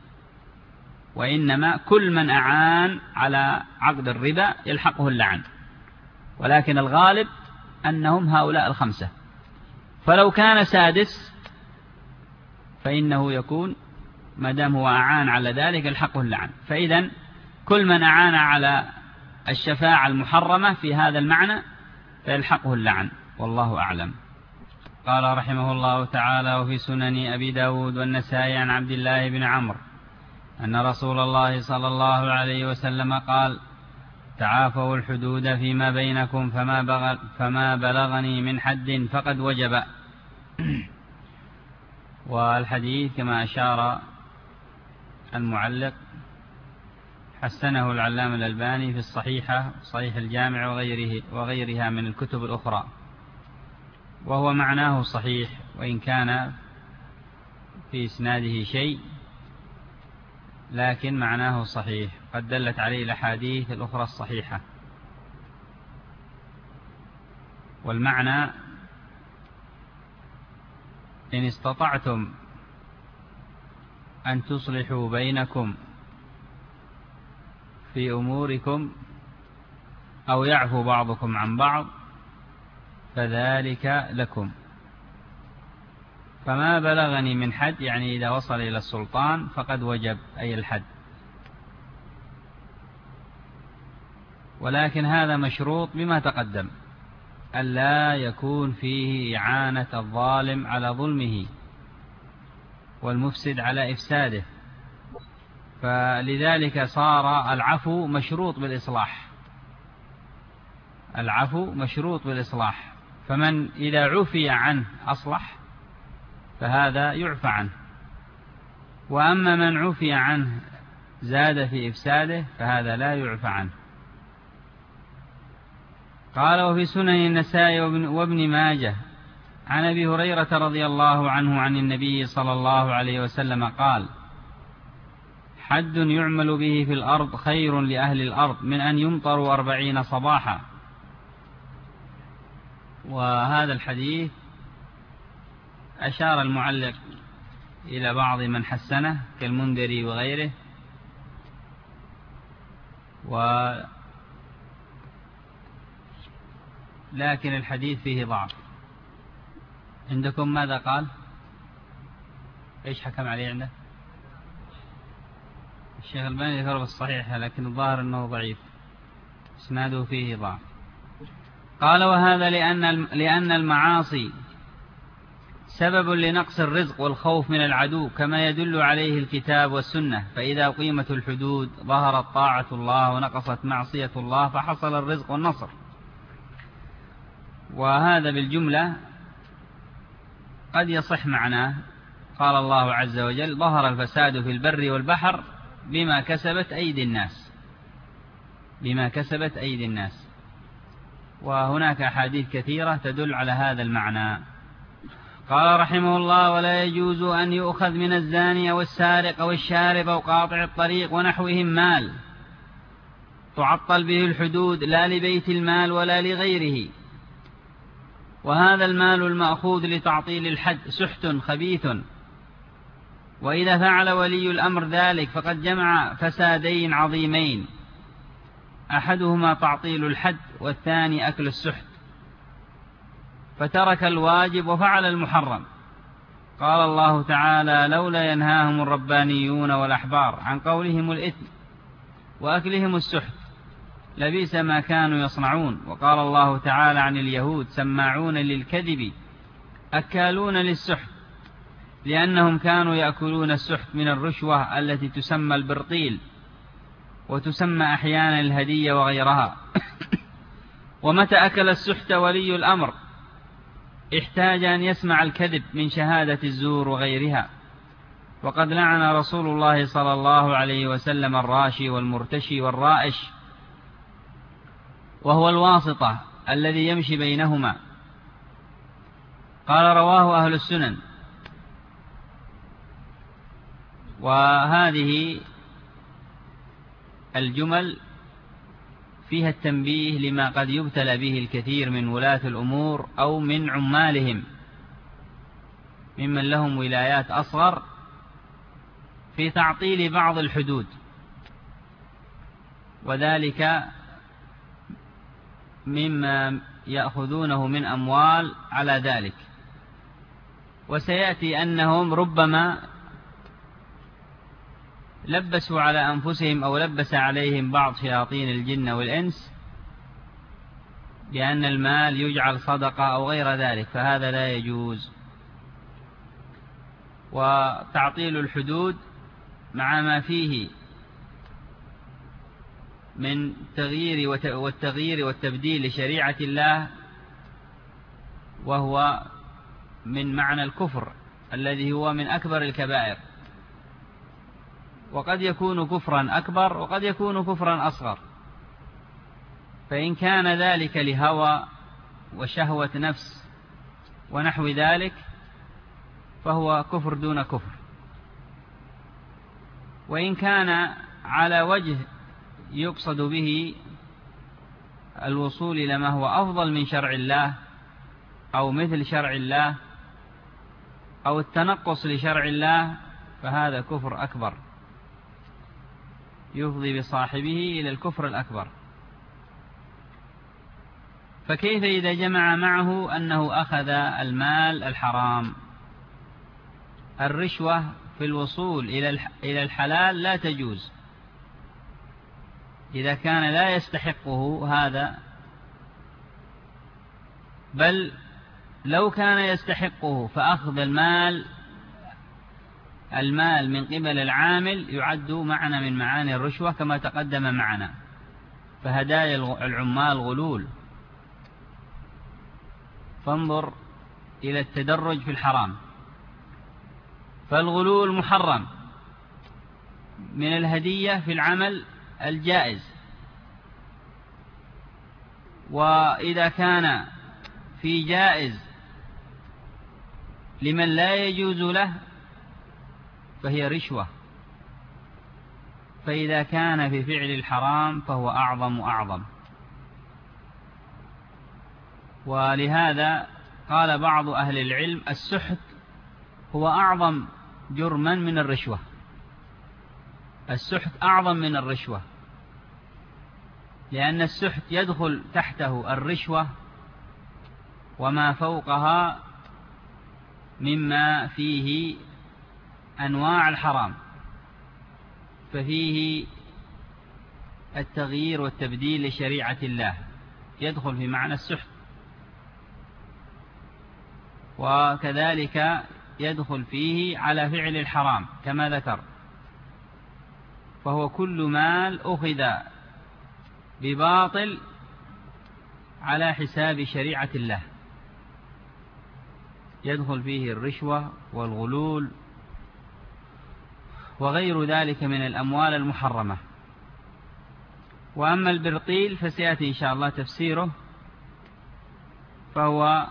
وإنما كل من أعان على عقد الربا يلحقه اللعن، ولكن الغالب أنهم هؤلاء 5. فلو كان 6 فإنه يكون ما دام هو أعان على ذلك يلحقه اللعن. فإذا كل من أعان على الشفاعة المحرمة في هذا المعنى فيلحقه اللعن، والله أعلم. قال رحمه الله تعالى: وفي سنن أبي داود والنسائي عن عبد الله بن عمرو أن رسول الله صلى الله عليه وسلم قال: تعافوا الحدود فيما بينكم، فما بلغني من حد فقد وجب. والحديث كما أشار المعلق حسنه العلامة الألباني في الصحيحة، صحيح الجامع وغيرها من الكتب الأخرى، وهو معناه صحيح، وإن كان في إسناده شيء، لكن معناه صحيح، قد دلت عليه الأحاديث الأخرى الصحيحة. والمعنى: إن استطعتم أن تصلحوا بينكم في أموركم أو يعفو بعضكم عن بعض فذلك لكم. فما بلغني من حد، يعني إذا وصل إلى السلطان فقد وجب، أي الحد. ولكن هذا مشروط بما تقدم، ألا يكون فيه إعانة الظالم على ظلمه والمفسد على إفساده، فلذلك صار العفو مشروط بالإصلاح. العفو مشروط بالإصلاح، فمن إذا عفي عنه أصلح فهذا يعفى عنه، وأما من عفي عنه زاد في إفساده فهذا لا يعفى عنه. قال: وفي سنن النسائي وابن ماجه عن أبي هريرة رضي الله عنه عن النبي صلى الله عليه وسلم قال: حد يعمل به في الأرض خير لأهل الأرض من أن يمطروا 40 صباحا. وهذا الحديث أشار المعلق إلى بعض من حسنه كالمنذري وغيره، لكن الحديث فيه ضعف. عندكم ماذا قال؟ إيش حكم عليه عنده؟ الشيخ الباني ذكره بالصحيح، لكن الظاهر أنه ضعيف، اسناده فيه ضعف. قال: وهذا لأن المعاصي سبب لنقص الرزق والخوف من العدو، كما يدل عليه الكتاب والسنة، فإذا قيمت الحدود ظهرت طاعة الله ونقصت معصية الله، فحصل الرزق والنصر. وهذا بالجملة قد يصح معناه. قال الله عز وجل: ظهر الفساد في البر والبحر بما كسبت أيدي الناس، بما كسبت أيدي الناس. وهناك أحاديث كثيرة تدل على هذا المعنى. قال رحمه الله: ولا يجوز أن يؤخذ من الزاني أو السارق أو الشارب أو قاطع الطريق ونحوهم مال تعطل به الحدود، لا لبيت المال ولا لغيره. وهذا المال المأخوذ لتعطيل الحد سحت خبيث، وإذا فعل ولي الأمر ذلك فقد جمع فسادين عظيمين، أحدهما تعطيل الحد والثاني أكل السحت، فترك الواجب وفعل المحرم. قال الله تعالى: لولا ينهاهم الربانيون والأحبار عن قولهم الإثم وأكلهم السحت لبئس ما كانوا يصنعون. وقال الله تعالى عن اليهود: سماعون للكذب أكالون للسحت. لأنهم كانوا يأكلون السحت من الرشوة التي تسمى البرطيل، وتسمى أحيانا الهدية وغيرها. ومتى أكل السحت ولي الأمر احتاج أن يسمع الكذب من شهادة الزور وغيرها. وقد لعن رسول الله صلى الله عليه وسلم الراشي والمرتشي والرائش، وهو الواسطة الذي يمشي بينهما. قال رواه أهل السنن. وهذه الجمل فيها التنبيه لما قد يبتلى به الكثير من ولاة الأمور أو من عمالهم ممن لهم ولايات أصغر في تعطيل بعض الحدود، وذلك مما يأخذونه من أموال على ذلك. وسيأتي أنهم ربما لبسوا على أنفسهم أو لبس عليهم بعض شياطين الجن والإنس بأن المال يجعل صدقة أو غير ذلك، فهذا لا يجوز. وتعطيل الحدود مع ما فيه من والتغيير والتبديل لشريعة الله، وهو من معنى الكفر الذي هو من أكبر الكبائر، وقد يكون كفرا أكبر وقد يكون كفرا أصغر. فإن كان ذلك لهوى وشهوة نفس ونحو ذلك فهو كفر دون كفر. وإن كان على وجه يقصد به الوصول إلى ما هو أفضل من شرع الله أو مثل شرع الله أو التنقص لشرع الله، فهذا كفر أكبر يفضي بصاحبه إلى الكفر الأكبر. فكيف إذا جمع معه أنه أخذ المال الحرام؟ الرشوة في الوصول إلى الحلال لا تجوز إذا كان لا يستحقه هذا، بل لو كان يستحقه فأخذ المال من قبل العامل يعد معنا من معاني الرشوة كما تقدم معنا. فهدايا العمال غلول. فانظر إلى التدرج في الحرام. فالغلول محرم من الهدية في العمل الجائز، وإذا كان في جائز لمن لا يجوز له فهي رشوة. فإذا كان في فعل الحرام فهو أعظم. ولهذا قال بعض أهل العلم السحت هو أعظم جرما من الرشوة. السحت أعظم من الرشوة، لأن السحت يدخل تحته الرشوة وما فوقها مما فيه أنواع الحرام، ففيه التغيير والتبديل لشريعة الله يدخل في معنى السحت، وكذلك يدخل فيه على فعل الحرام كما ذكر. فهو كل مال أخذ بباطل على حساب شريعة الله يدخل فيه الرشوة والغلول وغير ذلك من الأموال المحرمة. وأما البرطيل فسيأتي إن شاء الله تفسيره، فهو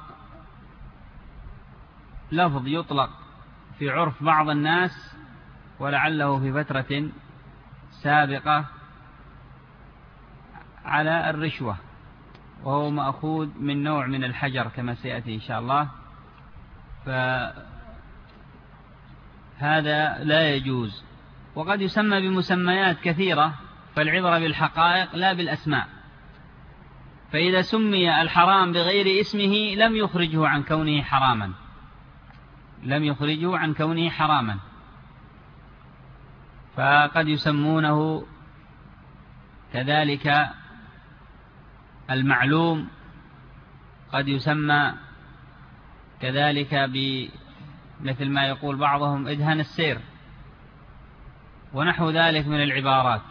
لفظ يطلق في عرف بعض الناس ولعله في فترة سابقة على الرشوة، وهو مأخوذ من نوع من الحجر كما سيأتي إن شاء الله. فهذا لا يجوز. وقد يسمى بمسميات كثيرة، فالعبرة بالحقائق لا بالأسماء. فإذا سمي الحرام بغير اسمه لم يخرجه عن كونه حراما. فقد يسمونه كذلك المعلوم، قد يسمى كذلك مثل ما يقول بعضهم ادهن السير ونحو ذلك من العبارات،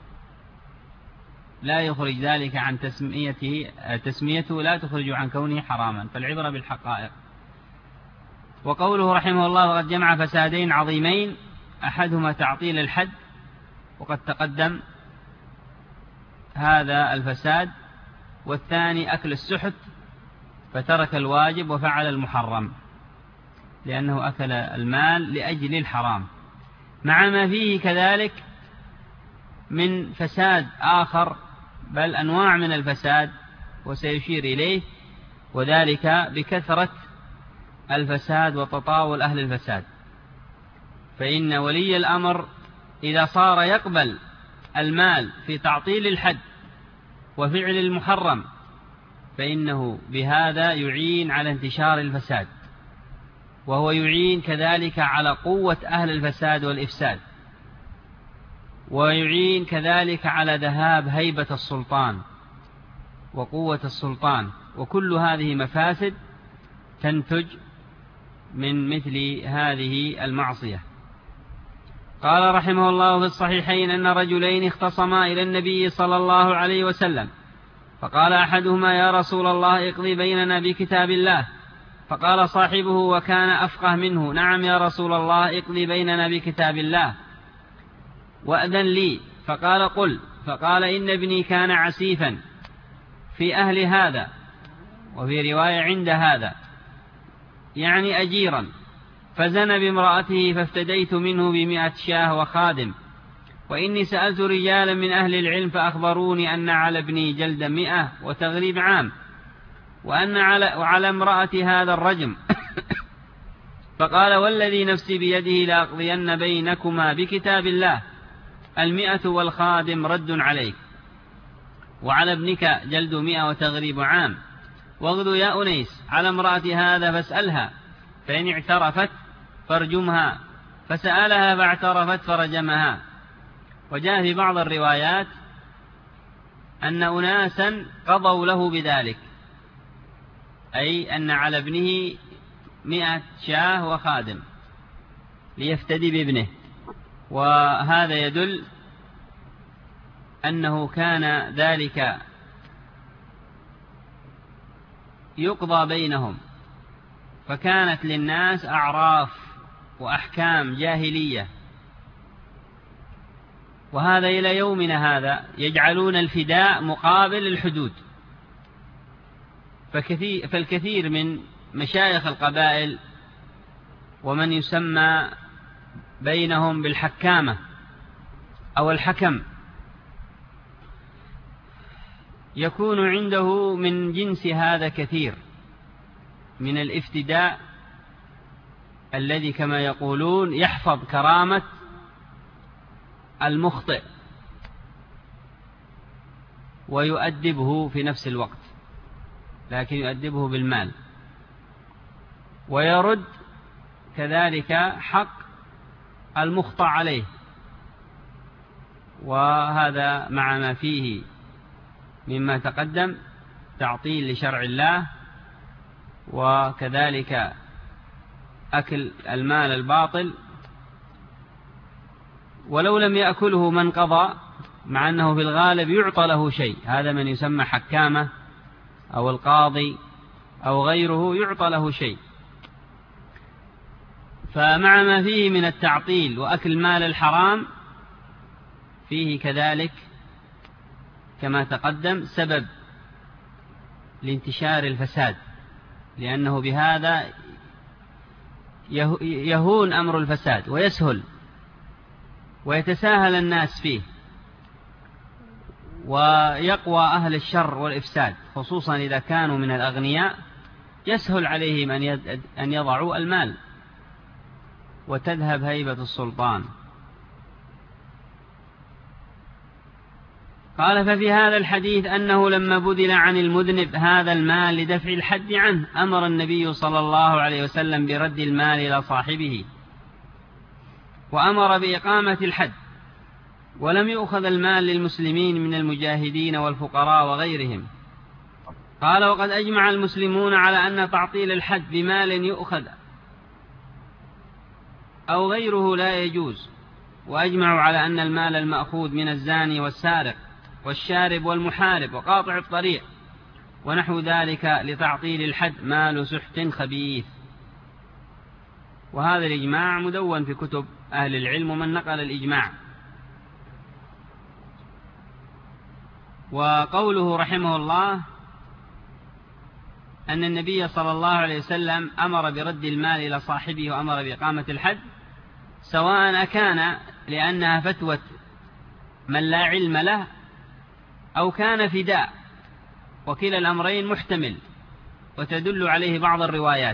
لا يخرج ذلك عن تسميته لا تخرج عن كونه حراما، فالعبرة بالحقائق. وقوله رحمه الله وقد جمع فسادين عظيمين، أحدهما تعطيل الحد، وقد تقدم هذا الفساد، والثاني أكل السحت فترك الواجب وفعل المحرم، لأنه أكل المال لأجل الحرام، مع ما فيه كذلك من فساد آخر، بل أنواع من الفساد وسيشير إليه، وذلك بكثرة الفساد وتطاول أهل الفساد. فإن ولي الأمر إذا صار يقبل المال في تعطيل الحد وفعل المحرم، فإنه بهذا يعين على انتشار الفساد، وهو يعين كذلك على قوة أهل الفساد والإفساد، ويعين كذلك على ذهاب هيبة السلطان وقوة السلطان، وكل هذه مفاسد تنتج من مثل هذه المعصية. قال رحمه الله في الصحيحين أن رجلين اختصما إلى النبي صلى الله عليه وسلم، فقال أحدهما يا رسول الله اقضي بيننا بكتاب الله، فقال صاحبه وكان أفقه منه نعم يا رسول الله اقضي بيننا بكتاب الله وأذن لي، فقال قل، فقال إن ابني كان عسيفا في أهل هذا، وفي رواية عند هذا، يعني أجيرا، فزن بامرأته فافتديت منه 100 شاه وخادم، وإني سألت رجالا من أهل العلم فأخبروني أن على ابني جلد 100 وتغريب عام، وأن على امرأة هذا الرجم فقال والذي نفسي بيده لأقضين بينكما بكتاب الله، 100 والخادم رد عليك، وعلى ابنك جلد 100 وتغريب عام، واغدو يا أنيس على امرأة هذا فاسألها، فإن اعترفت فارجمها، فسألها فاعترفت فرجمها. وجاء في بعض الروايات أن أناسا قضوا له بذلك، أي أن على ابنه 100 شاه وخادم ليفتدي بابنه، وهذا يدل أنه كان ذلك يقضى بينهم، فكانت للناس أعراف وأحكام جاهلية، وهذا إلى يومنا هذا يجعلون الفداء مقابل الحدود. فالكثير من مشايخ القبائل ومن يسمى بينهم بالحكامة أو الحكم يكون عنده من جنس هذا كثير من الافتداء الذي كما يقولون يحفظ كرامة المخطئ ويؤدبه في نفس الوقت، لكن يؤدبه بالمال، ويرد كذلك حق المخطئ عليه، وهذا مع ما فيه مما تقدم تعطيل لشرع الله، وكذلك أكل المال الباطل، ولو لم يأكله من قضى، مع أنه في الغالب يعطى له شيء، هذا من يسمى حكامة أو القاضي أو غيره يعطى له شيء. فمع ما فيه من التعطيل وأكل مال الحرام فيه كذلك كما تقدم سبب لانتشار الفساد، لأنه بهذا يهون أمر الفساد ويسهل ويتساهل الناس فيه، ويقوى أهل الشر والإفساد، خصوصا إذا كانوا من الأغنياء يسهل عليهم أن يضعوا المال وتذهب هيبة السلطان. قال ففي هذا الحديث أنه لما بذل عن المذنب هذا المال لدفع الحد عنه أمر النبي صلى الله عليه وسلم برد المال إلى صاحبه، وأمر بإقامة الحد، ولم يؤخذ المال للمسلمين من المجاهدين والفقراء وغيرهم. قال وقد أجمع المسلمون على أن تعطيل الحد بمال يؤخذ أو غيره لا يجوز. وأجمعوا على أن المال المأخوذ من الزاني والسارق والشارب والمحارب وقاطع الطريق ونحو ذلك لتعطيل الحد مال سحت خبيث. وهذا الإجماع مدون في كتب أهل العلم ومن نقل الإجماع. وقوله رحمه الله أن النبي صلى الله عليه وسلم أمر برد المال إلى صاحبه وأمر بإقامة الحد، سواء أكان لأنها فتوى من لا علم له أو كان فداء، وكلا الأمرين محتمل وتدل عليه بعض الروايات.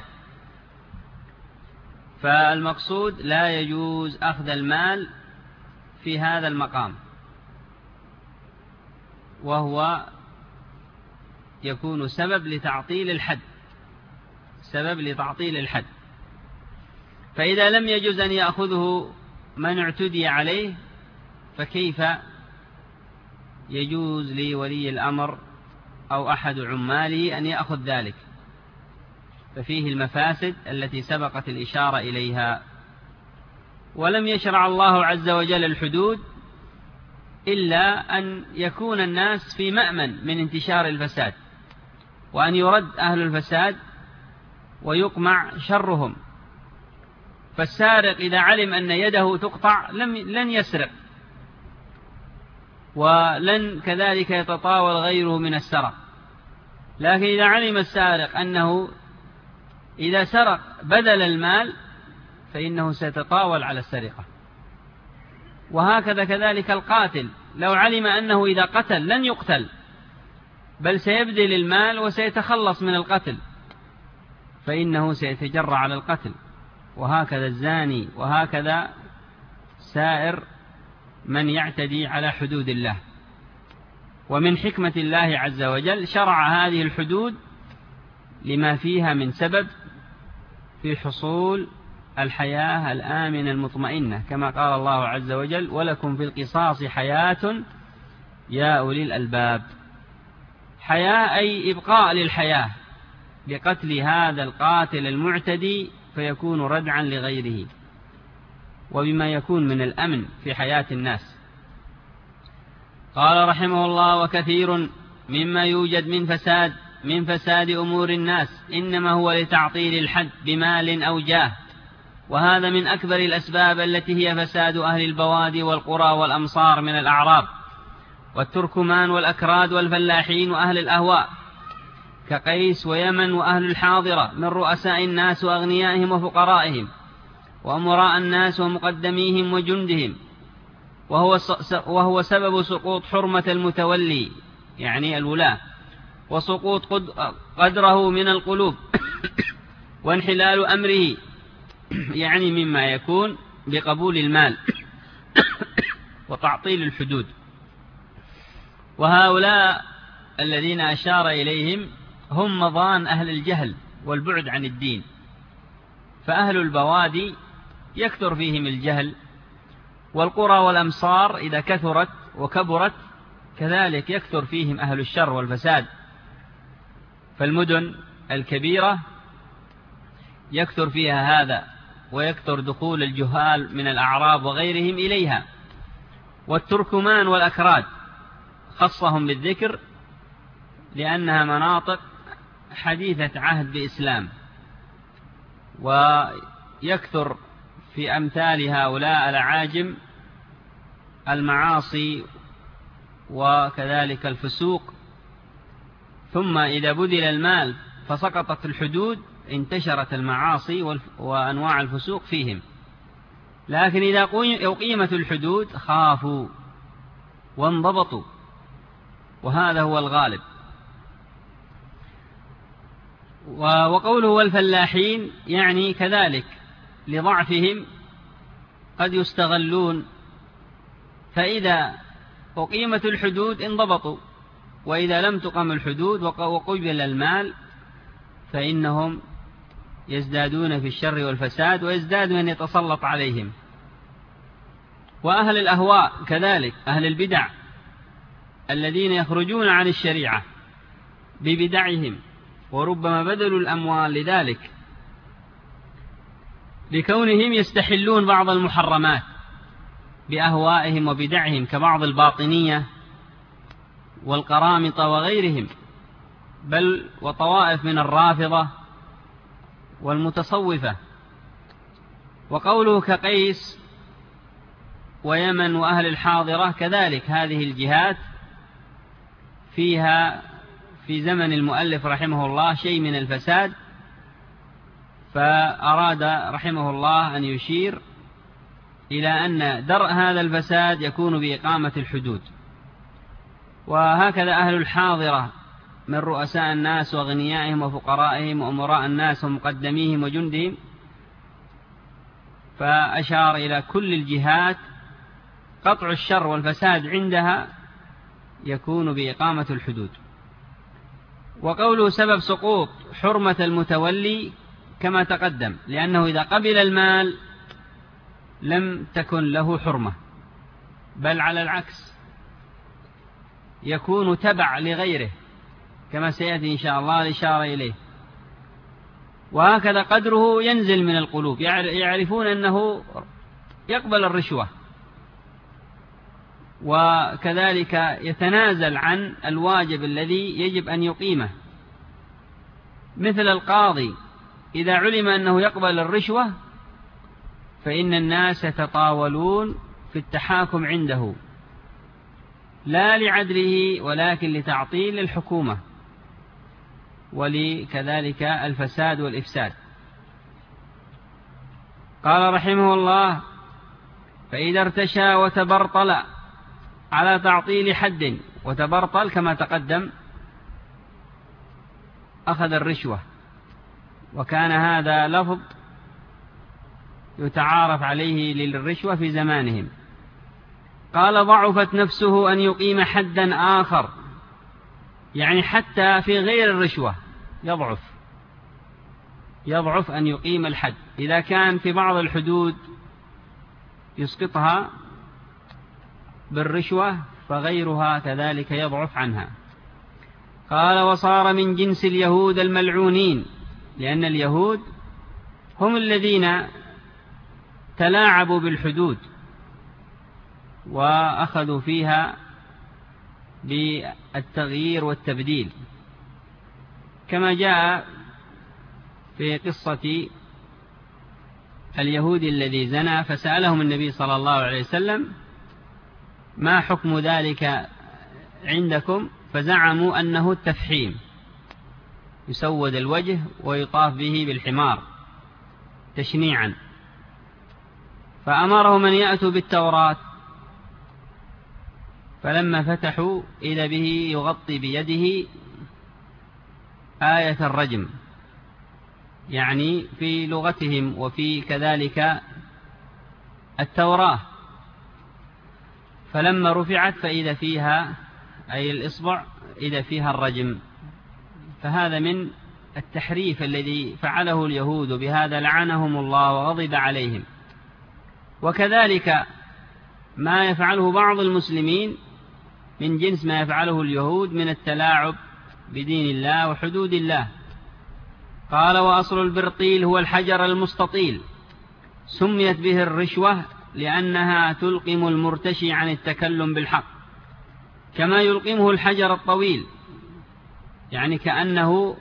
فالمقصود لا يجوز أخذ المال في هذا المقام، وهو يكون سبب لتعطيل الحد. فإذا لم يجوز أن يأخذه من اعتدي عليه، فكيف يجوز لولي الأمر أو أحد عماله أن يأخذ ذلك؟ ففيه المفاسد التي سبقت الإشارة إليها. ولم يشرع الله عز وجل الحدود إلا أن يكون الناس في مأمن من انتشار الفساد، وأن يرد أهل الفساد ويقمع شرهم. فالسارق إذا علم أن يده تقطع لن يسرق، ولن كذلك يتطاول غيره من السرق. لكن إذا علم السارق أنه إذا سرق بدل المال فإنه سيتطاول على السرقة. وهكذا كذلك القاتل لو علم أنه إذا قتل لن يقتل، بل سيبذل المال وسيتخلص من القتل، فإنه سيتجرع على القتل. وهكذا الزاني، وهكذا سائر من يعتدي على حدود الله. ومن حكمة الله عز وجل شرع هذه الحدود لما فيها من سبب في حصول الحياة الآمنة المطمئنة، كما قال الله عز وجل: ولكم في القصاص حياة يا أولي الألباب. حياة أي إبقاء للحياة بقتل هذا القاتل المعتدي، فيكون ردعا لغيره، وبما يكون من الأمن في حياة الناس. قال رحمه الله: وكثير مما يوجد من فساد أمور الناس إنما هو لتعطيل الحد بمال أو جاه، وهذا من أكبر الأسباب التي هي فساد أهل البوادي والقرى والأمصار من الأعراب والتركمان والأكراد والفلاحين وأهل الأهواء كقيس ويمن وأهل الحاضرة من رؤساء الناس وأغنيائهم وفقرائهم وأمراء الناس ومقدميهم وجندهم، وهو سبب سقوط حرمة المتولي يعني الولاة، وسقوط قدره من القلوب وانحلال أمره يعني مما يكون بقبول المال وتعطيل الحدود. وهؤلاء الذين أشار إليهم هم مضان أهل الجهل والبعد عن الدين. فأهل البوادي يكثر فيهم الجهل، والقرى والأمصار إذا كثرت وكبرت كذلك يكثر فيهم أهل الشر والفساد. فالمدن الكبيرة يكثر فيها هذا، ويكثر دخول الجهال من الأعراب وغيرهم إليها. والتركمان والأكراد خصهم بالذكر لأنها مناطق حديثة عهد بإسلام، ويكثر في أمثال هؤلاء الأعاجم المعاصي وكذلك الفسوق. ثم إذا بذل المال فسقطت الحدود انتشرت المعاصي وأنواع الفسوق فيهم. لكن إذا أقيمت الحدود خافوا وانضبطوا، وهذا هو الغالب. وقوله والفلاحين يعني كذلك لضعفهم قد يستغلون، فإذا أقيمت الحدود انضبطوا، وإذا لم تقم الحدود وقبل المال فإنهم يزدادون في الشر والفساد ويزداد من يتسلط عليهم. وأهل الأهواء كذلك، أهل البدع الذين يخرجون عن الشريعة ببدعهم وربما بذلوا الأموال لذلك، لكونهم يستحلون بعض المحرمات بأهوائهم وبدعهم كبعض الباطنية والقرامطة وغيرهم، بل وطوائف من الرافضة والمتصوفة. وقوله كقيس ويمن وأهل الحاضرة كذلك، هذه الجهات فيها في زمن المؤلف رحمه الله شيء من الفساد، فأراد رحمه الله أن يشير إلى أن درء هذا الفساد يكون بإقامة الحدود. وهكذا أهل الحاضرة من رؤساء الناس وأغنيائهم وفقرائهم وأمراء الناس ومقدميهم وجندهم، فأشار إلى كل الجهات قطع الشر والفساد عندها يكون بإقامة الحدود. وقوله سبب سقوط حرمة المتولي كما تقدم، لأنه إذا قبل المال لم تكن له حرمة، بل على العكس يكون تبع لغيره كما سيأتي إن شاء الله الإشارة إليه. وهكذا قدره ينزل من القلوب، يعرفون أنه يقبل الرشوة، وكذلك يتنازل عن الواجب الذي يجب أن يقيمه. مثل القاضي إذا علم أنه يقبل الرشوة فإن الناس يتطاولون في التحاكم عنده، لا لعدله ولكن لتعطيل الحكومة ولكذلك الفساد والإفساد. قال رحمه الله: فإذا ارتشى وتبرطل على تعطيل حد، وتبرطل كما تقدم أخذ الرشوة، وكان هذا لفظ يتعارف عليه للرشوة في زمانهم. قال: ضعفت نفسه أن يقيم حدا آخر، يعني حتى في غير الرشوة يضعف أن يقيم الحد. إذا كان في بعض الحدود يسقطها بالرشوة فغيرها كذلك يضعف عنها. قال: وصار من جنس اليهود الملعونين، لأن اليهود هم الذين تلاعبوا بالحدود وأخذوا فيها بالتغيير والتبديل، كما جاء في قصة اليهود الذي زنى فسألهم النبي صلى الله عليه وسلم: ما حكم ذلك عندكم؟ فزعموا أنه التفحيم، يسود الوجه ويطاف به بالحمار تشنيعا، فأمرهم أن يأتوا بالتوراة، فلما فتحوا إذا به يغطي بيده آية الرجم، يعني في لغتهم وفي كذلك التوراة. فلما رفعت فإذا فيها أي الإصبع إذا فيها الرجم. فهذا من التحريف الذي فعله اليهود، بهذا لعنهم الله وغضب عليهم. وكذلك ما يفعله بعض المسلمين من جنس ما يفعله اليهود من التلاعب بدين الله وحدود الله. قال: وأصل البرطيل هو الحجر المستطيل، سميت به الرشوة لأنها تلقم المرتشي عن التكلم بالحق، كما يلقمه الحجر الطويل، يعني كأنه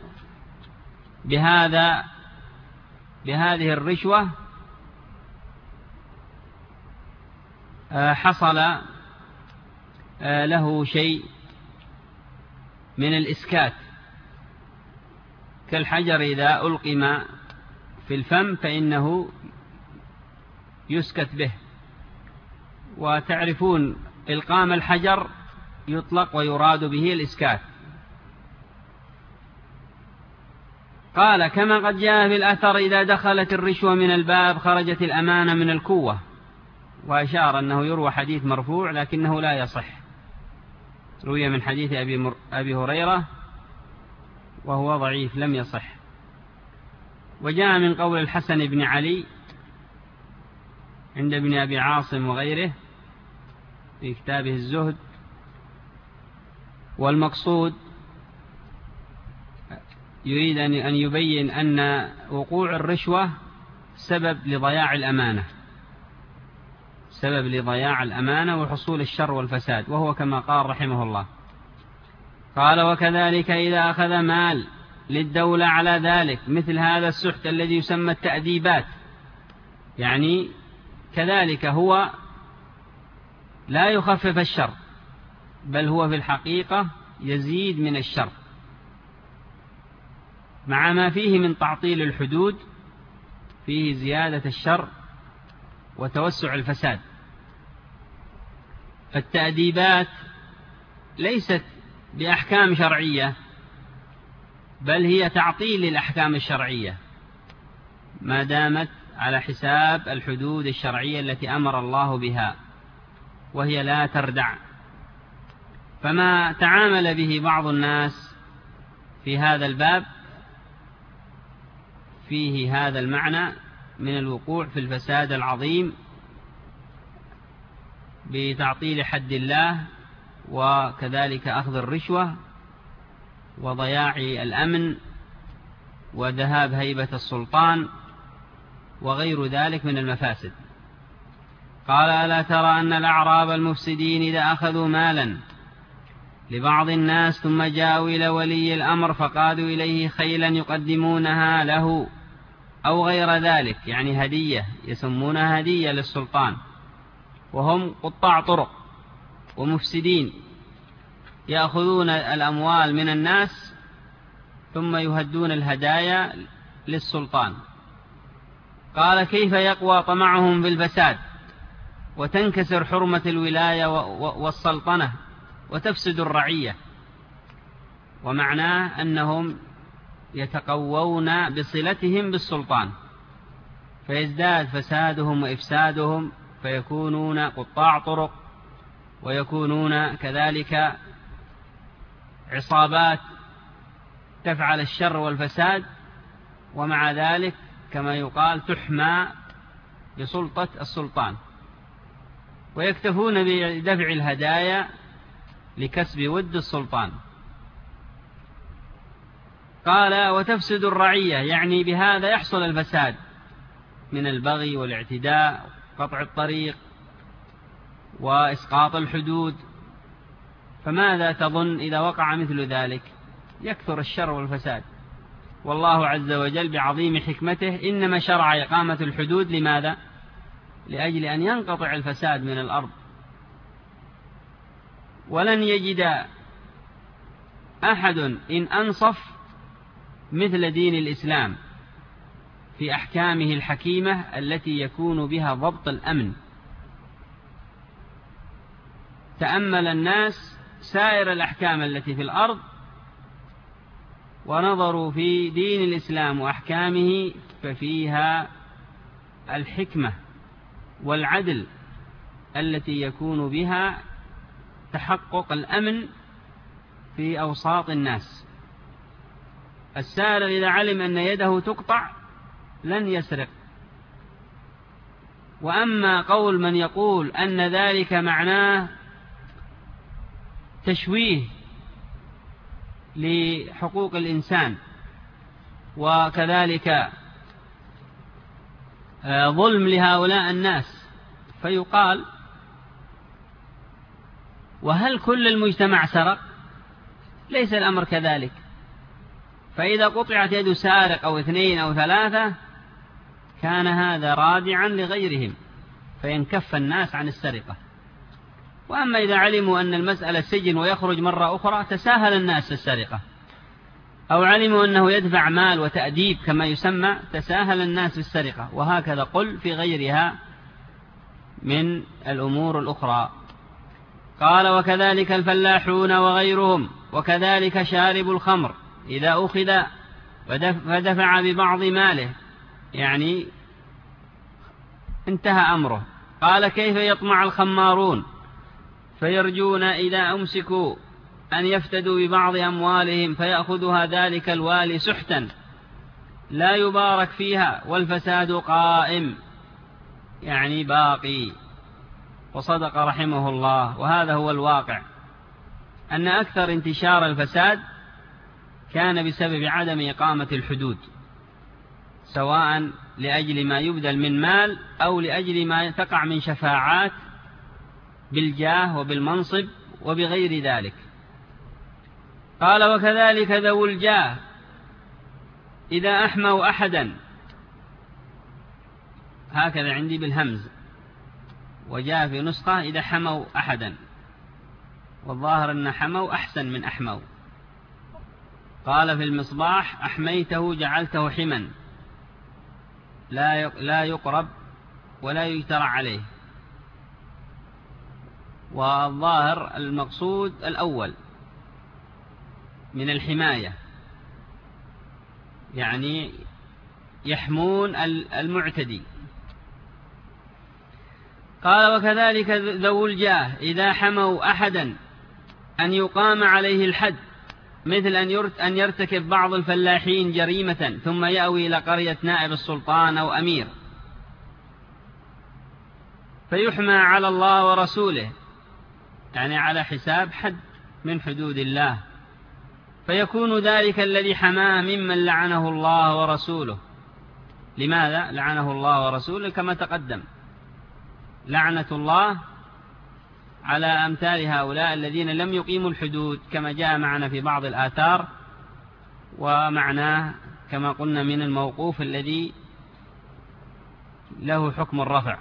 بهذه الرشوة حصل له شيء من الإسكات، كالحجر إذا ألقم في الفم فإنه يسكت به. وتعرفون إلقام الحجر يطلق ويراد به الإسكات. قال: كما قد جاء في الأثر: إذا دخلت الرشوة من الباب خرجت الأمانة من الكوة. وأشار أنه يروى حديث مرفوع لكنه لا يصح، روي من حديث أبي هريرة وهو ضعيف لم يصح. وجاء من قول الحسن بن علي عند ابن أبي عاصم وغيره في كتابه الزهد. والمقصود يريد أن يبين أن وقوع الرشوة سبب لضياع الأمانة، سبب لضياع الأمانة وحصول الشر والفساد، وهو كما قال رحمه الله. قال: وكذلك إذا أخذ مال للدولة على ذلك، مثل هذا السحت الذي يسمى التأديبات، يعني كذلك هو لا يخفف الشر، بل هو في الحقيقة يزيد من الشر، مع ما فيه من تعطيل الحدود، فيه زيادة الشر وتوسع الفساد. فالتأديبات ليست بأحكام شرعية، بل هي تعطيل الأحكام الشرعية ما دامت على حساب الحدود الشرعية التي أمر الله بها، وهي لا تردع. فما تعامل به بعض الناس في هذا الباب فيه هذا المعنى من الوقوع في الفساد العظيم بتعطيل حد الله، وكذلك أخذ الرشوة وضياع الأمن وذهاب هيبة السلطان وغير ذلك من المفاسد. قال: ألا ترى أن الأعراب المفسدين إذا أخذوا مالا لبعض الناس ثم جاءوا إلى ولي الأمر فقادوا إليه خيلا يقدمونها له أو غير ذلك، يعني هدية، يسمونها هدية للسلطان، وهم قطاع طرق ومفسدين يأخذون الأموال من الناس ثم يهدون الهدايا للسلطان. قال: كيف يقوى طمعهم في الفساد وتنكسر حرمة الولاية والسلطنة وتفسد الرعية؟ ومعناه أنهم يتقوون بصلتهم بالسلطان، فيزداد فسادهم وإفسادهم، فيكونون قطاع طرق، ويكونون كذلك عصابات تفعل الشر والفساد، ومع ذلك كما يقال تحمى بسلطة السلطان، ويكتفون بدفع الهدايا لكسب ود السلطان. قال: وتفسد الرعية، يعني بهذا يحصل الفساد من البغي والاعتداء، قطع الطريق وإسقاط الحدود. فماذا تظن إذا وقع مثل ذلك؟ يكثر الشر والفساد. والله عز وجل بعظيم حكمته إنما شرع إقامة الحدود لماذا؟ لأجل أن ينقطع الفساد من الأرض. ولن يجد أحد إن أنصف مثل دين الإسلام في أحكامه الحكيمة التي يكون بها ضبط الأمن. تأمل الناس سائر الأحكام التي في الأرض ونظروا في دين الإسلام وأحكامه، ففيها الحكمة والعدل التي يكون بها تحقق الأمن في أوساط الناس. السارق إذا علم أن يده تقطع لن يسرق. وأما قول من يقول أن ذلك معناه تشويه لحقوق الإنسان وكذلك ظلم لهؤلاء الناس، فيقال: وهل كل المجتمع سرق؟ ليس الأمر كذلك. فإذا قطعت يد سارق أو 2 أو 3 كان هذا رادعا لغيرهم فينكف الناس عن السرقة. وأما إذا علموا أن المسألة سجن ويخرج مرة أخرى تساهل الناس السرقة، أو علموا أنه يدفع مال وتأديب كما يسمى تساهل الناس في السرقة. وهكذا قل في غيرها من الأمور الأخرى. قال: وكذلك الفلاحون وغيرهم، وكذلك شارب الخمر إذا أخذ فدفع ببعض ماله، يعني انتهى أمره. قال: كيف يطمع الخمارون فيرجون إذا أمسكوا أن يفتدوا ببعض أموالهم فيأخذها ذلك الوالي سحتا لا يبارك فيها والفساد قائم، يعني باقي. وصدق رحمه الله. وهذا هو الواقع، أن أكثر انتشار الفساد كان بسبب عدم إقامة الحدود. سواء لأجل ما يبذل من مال أو لأجل ما تقع من شفاعات بالجاه وبالمنصب وبغير ذلك. قال وكذلك ذو الجاه إذا أحموا أحدا، هكذا عندي بالهمز، وجاء في نسخة إذا حموا أحدا، والظاهر أن حموا أحسن من أحموا. قال في المصباح أحميته جعلته حما لا يقرب ولا يجترع عليه، والظاهر المقصود الأول من الحماية، يعني يحمون المعتدي. قال وكذلك ذو الجاه إذا حموا أحدا أن يقام عليه الحد، مثل أن يرتكب بعض الفلاحين جريمة ثم يأوي إلى قرية نائب السلطان أو أمير فيحمى على الله ورسوله، يعني على حساب حد من حدود الله، فيكون ذلك الذي حماه ممن لعنه الله ورسوله. لماذا لعنه الله ورسوله؟ كما تقدم، لعنة الله على أمثال هؤلاء الذين لم يقيموا الحدود، كما جاء معنا في بعض الآثار، ومعناه كما قلنا من الموقوف الذي له حكم الرفع.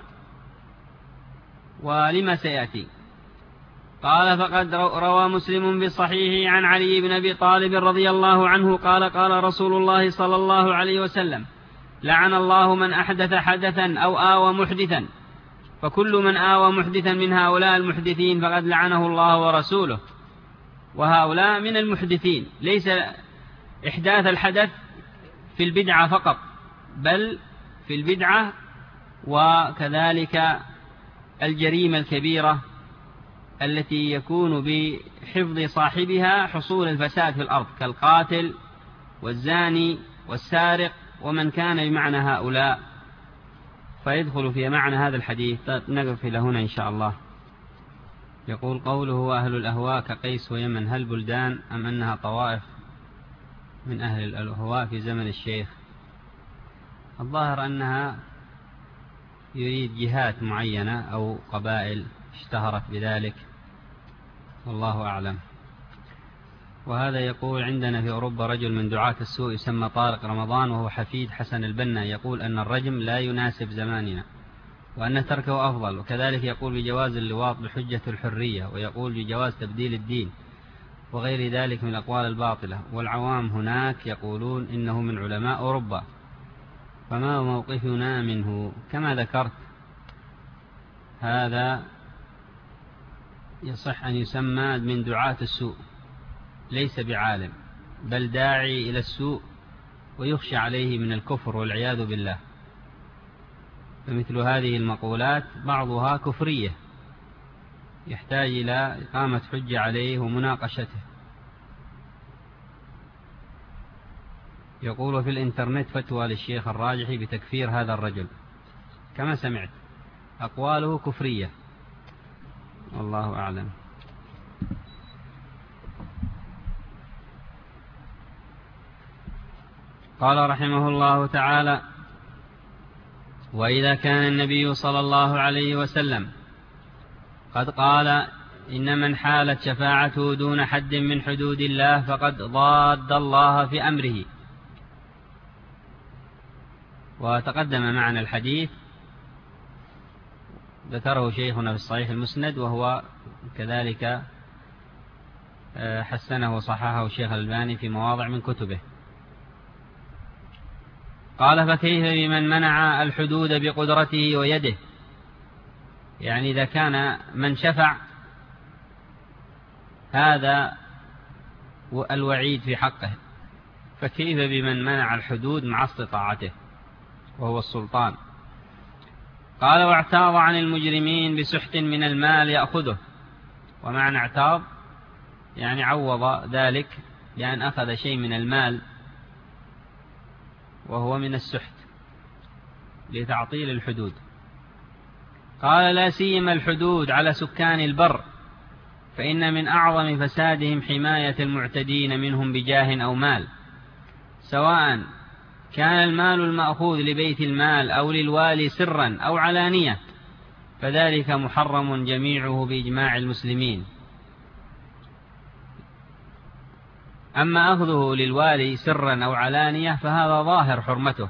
ولما سيأتي؟ قال فقد روى مسلم بصحيحه عن علي بن أبي طالب رضي الله عنه قال قال رسول الله صلى الله عليه وسلم لعن الله من أحدث حدثا أو آوى محدثا، فكل من آوى محدثا من هؤلاء المحدثين فقد لعنه الله ورسوله. وهؤلاء من المحدثين، ليس إحداث الحدث في البدعة فقط، بل في البدعة وكذلك الجريمة الكبيرة التي يكون بحفظ صاحبها حصول الفساد في الأرض، كالقاتل والزاني والسارق ومن كان بمعنى هؤلاء، فيدخل في معنى هذا الحديث. نقف إلى هنا إن شاء الله. يقول قوله أهل الأهواء كقيس ويمن، هل بلدان أم أنها طوائف من أهل الأهواء في زمن الشيخ؟ الظاهر أنها يريد جهات معينة أو قبائل اشتهرت بذلك، والله أعلم. وهذا يقول عندنا في أوروبا رجل من دعاة السوء يسمى طارق رمضان، وهو حفيد حسن البنا، يقول أن الرجم لا يناسب زماننا وأن تركه أفضل، وكذلك يقول بجواز اللواط بحجة الحرية، ويقول بجواز تبديل الدين وغير ذلك من الأقوال الباطلة. والعوام هناك يقولون إنه من علماء أوروبا، فما موقفنا منه؟ كما ذكرت هذا يصح أن يسمى من دعاة السوء، ليس بعالم بل داعي إلى السوء ويخشى عليه من الكفر والعياذ بالله. فمثل هذه المقولات بعضها كفرية يحتاج إلى إقامة حجة عليه ومناقشته. يقول في الإنترنت فتوى للشيخ الراجحي بتكفير هذا الرجل، كما سمعت أقواله كفرية، والله أعلم. قال رحمه الله تعالى: وإذا كان النبي صلى الله عليه وسلم قد قال إن من حالت شفاعته دون حد من حدود الله فقد ضاد الله في أمره. وتقدم معنا الحديث ذكره شيخنا في الصحيح المسند، وهو كذلك حسنه وصححه الشيخ الألباني في مواضع من كتبه. قال: فكيف بمن منع الحدود بقدرته ويده؟ يعني إذا كان من شفع هذا الوعيد في حقه، فكيف بمن منع الحدود مع استطاعته وهو السلطان؟ قال: واعتاض عن المجرمين بسحت من المال يأخذه. ومعنى اعتاض يعني عوض ذلك لأن أخذ شيء من المال، وهو من السحت لتعطيل الحدود. قال: لا سيما الحدود على سكان البر، فإن من أعظم فسادهم حماية المعتدين منهم بجاه أو مال، سواء كان المال المأخوذ لبيت المال أو للوالي سرا أو علانية فذلك محرم جميعه بإجماع المسلمين. أما أخذه للوالي سرا أو علانية فهذا ظاهر حرمته.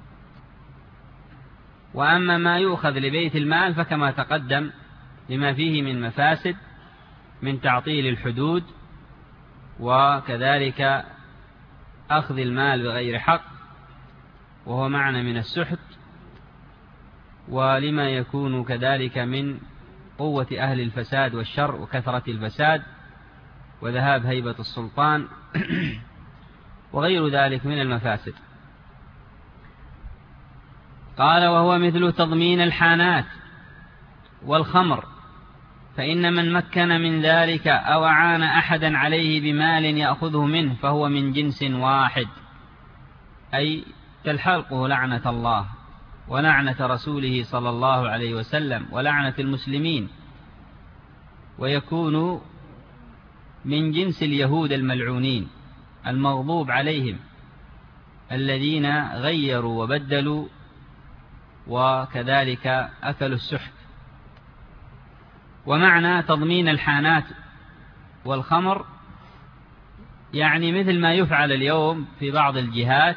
وأما ما يؤخذ لبيت المال فكما تقدم لما فيه من مفاسد من تعطيل الحدود وكذلك أخذ المال بغير حق وهو معنى من السحت، ولما يكون كذلك من قوة أهل الفساد والشر وكثرة الفساد وذهاب هيبة السلطان وغير ذلك من المفاسد. قال وهو مثل تضمين الحانات والخمر، فإن من مكن من ذلك أو أعان أحدا عليه بمال يأخذه منه فهو من جنس واحد، أي تلحقه لعنة الله ولعنة رسوله صلى الله عليه وسلم ولعنة المسلمين، ويكون من جنس اليهود الملعونين المغضوب عليهم الذين غيروا وبدلوا وكذلك أكلوا السحت. ومعنى تضمين الحانات والخمر يعني مثل ما يفعل اليوم في بعض الجهات،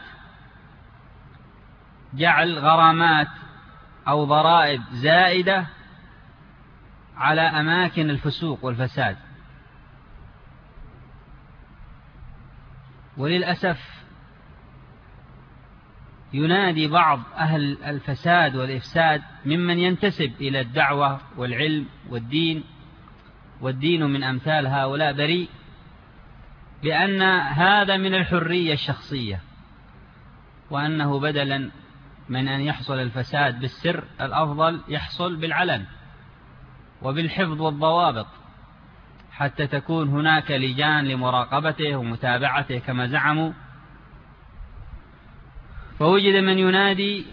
جعل غرامات أو ضرائب زائدة على أماكن الفسوق والفساد. وللأسف ينادي بعض أهل الفساد والإفساد ممن ينتسب إلى الدعوة والعلم والدين من أمثال هؤلاء بريء، بأن هذا من الحرية الشخصية، وأنه بدلا من أن يحصل الفساد بالسر الأفضل يحصل بالعلن وبالحفظ والضوابط، حتى تكون هناك لجان لمراقبته ومتابعته كما زعموا. فوجد من ينادي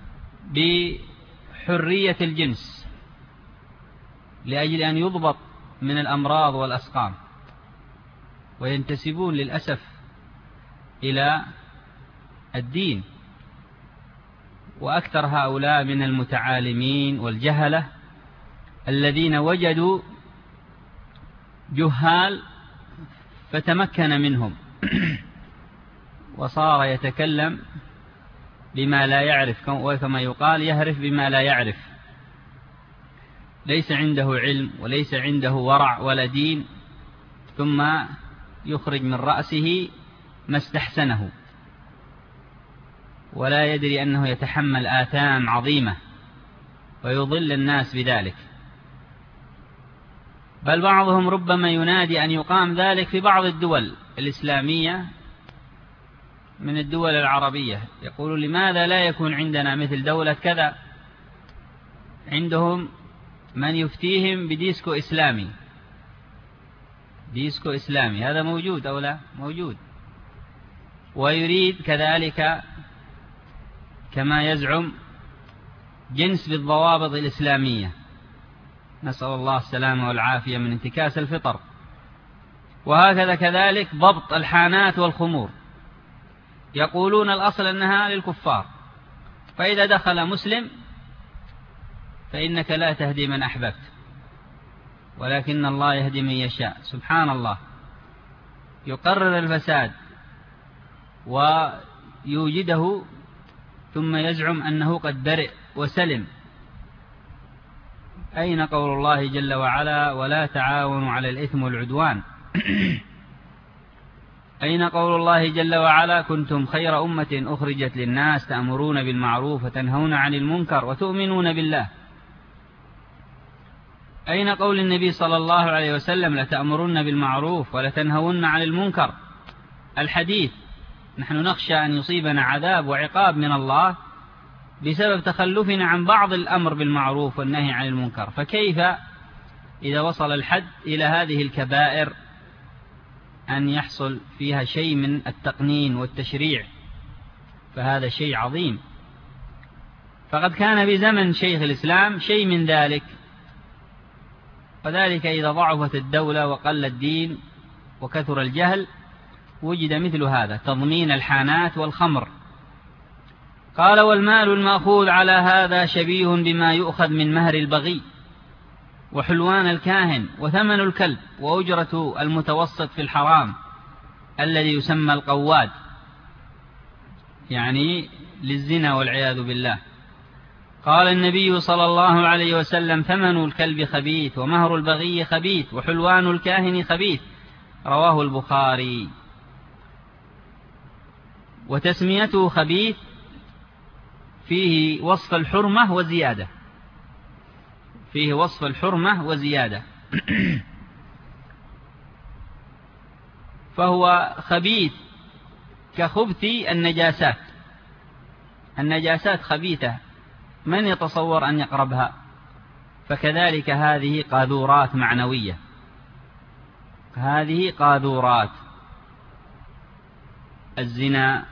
بحرية الجنس لأجل أن يضبط من الأمراض والأسقام، وينتسبون للأسف إلى الدين. وأكثر هؤلاء من المتعالمين والجهلة الذين وجدوا جهال فتمكن منهم وصار يتكلم بما لا يعرف، وكما يقال يهرف بما لا يعرف، ليس عنده علم وليس عنده ورع ولا دين، ثم يخرج من رأسه ما استحسنه ولا يدري أنه يتحمل آثام عظيمة ويضل الناس بذلك. بل بعضهم ربما ينادي أن يقام ذلك في بعض الدول الإسلامية من الدول العربية، يقول لماذا لا يكون عندنا مثل دولة كذا، عندهم من يفتيهم بديسكو إسلامي. ديسكو إسلامي هذا موجود أو لا؟ موجود. ويريد كذلك كما يزعم جنس بالضوابط الإسلامية، نسأل الله السلامة والعافية من انتكاس الفطر. وهكذا كذلك ضبط الحانات والخمور، يقولون الأصل أنها للكفار، فإذا دخل مسلم فإنك لا تهدي من أحببت ولكن الله يهدي من يشاء. سبحان الله، يقرر الفساد ويوجده ثم يزعم أنه قد برئ وسلم. أين قول الله جل وعلا ولا تعاونوا على الإثم والعدوان؟ أين قول الله جل وعلا كنتم خير أمة أخرجت للناس تأمرون بالمعروف وتنهون عن المنكر وتؤمنون بالله؟ أين قول النبي صلى الله عليه وسلم لتأمرون بالمعروف ولتنهون عن المنكر؟ الحديث نحن نخشى أن يصيبنا عذاب وعقاب من الله بسبب تخلفنا عن بعض الأمر بالمعروف والنهي عن المنكر، فكيف إذا وصل الحد إلى هذه الكبائر أن يحصل فيها شيء من التقنين والتشريع؟ فهذا شيء عظيم. فقد كان بزمن شيخ الإسلام شيء من ذلك، وذلك إذا ضعفت الدولة وقل الدين وكثر الجهل وجد مثل هذا تضمين الحانات والخمر قال: والمال المأخوذ على هذا شبيه بما يؤخذ من مهر البغي وحلوان الكاهن وثمن الكلب وأجرة المتوسط في الحرام الذي يسمى القواد، يعني للزنا والعياذ بالله. قال النبي صلى الله عليه وسلم: ثمن الكلب خبيث ومهر البغي خبيث وحلوان الكاهن خبيث. رواه البخاري. وتسميته خبيث فيه وصف الحرمة وزيادة، فيه وصف الحرمة وزيادة. فهو خبيث كخبث النجاسات. النجاسات خبيثة، من يتصور أن يقربها؟ فكذلك هذه قاذورات معنوية، هذه قاذورات الزنا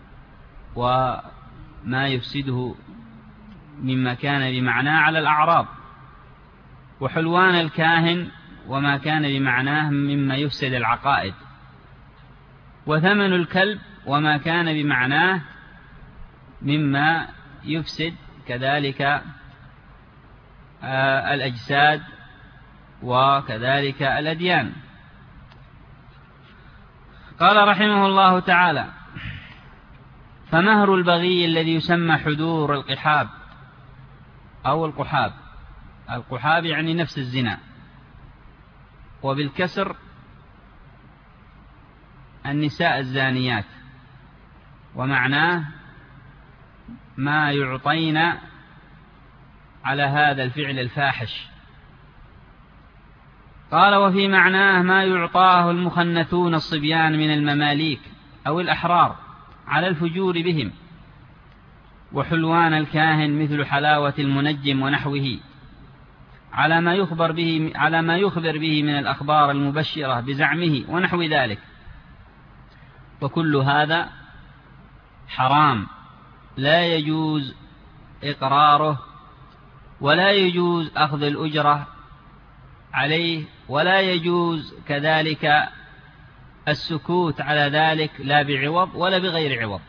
وما يفسده مما كان بمعناه على الأعراض، وحلوان الكاهن وما كان بمعناه مما يفسد العقائد، وثمن الكلب وما كان بمعناه مما يفسد كذلك الأجساد وكذلك الأديان. قال رحمه الله تعالى: فمهر البغي الذي يسمى حدور القحاب أو القحاب. القحاب يعني نفس الزنا، وبالكسر النساء الزانيات، ومعناه ما يعطين على هذا الفعل الفاحش. قال: وفي معناه ما يعطاه المخنثون الصبيان من المماليك أو الأحرار على الفجور بهم، وحلوان الكاهن مثل حلاوة المنجم ونحوه على ما يخبر به من الأخبار المبشرة بزعمه ونحو ذلك. وكل هذا حرام، لا يجوز إقراره، ولا يجوز أخذ الأجرة عليه، ولا يجوز كذلك السكوت على ذلك لا بعوض ولا بغير عوض،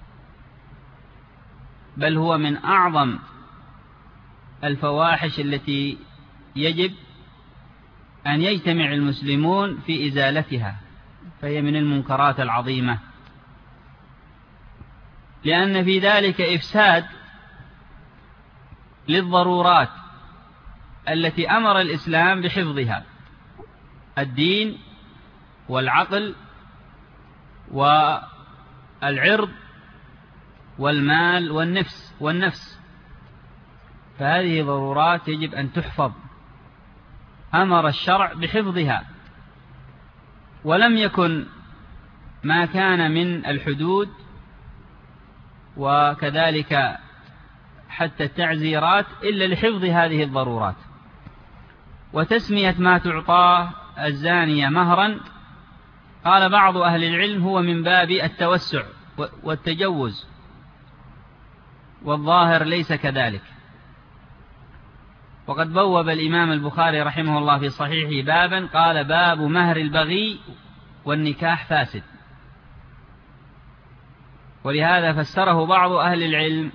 بل هو من أعظم الفواحش التي يجب أن يجتمع المسلمون في إزالتها، فهي من المنكرات العظيمة، لأن في ذلك إفساد للضرورات التي أمر الإسلام بحفظها: الدين والعقل والعرض والمال والنفس. فهذه ضرورات يجب أن تحفظ، أمر الشرع بحفظها. ولم يكن ما كان من الحدود وكذلك حتى التعزيرات إلا لحفظ هذه الضرورات. وتسمية ما تعطاه الزانية مهرا، قال بعض أهل العلم هو من باب التوسع والتجوز، والظاهر ليس كذلك. وقد بوب الإمام البخاري رحمه الله في صحيحه بابا قال: باب مهر البغي والنكاح فاسد. ولهذا فسره بعض أهل العلم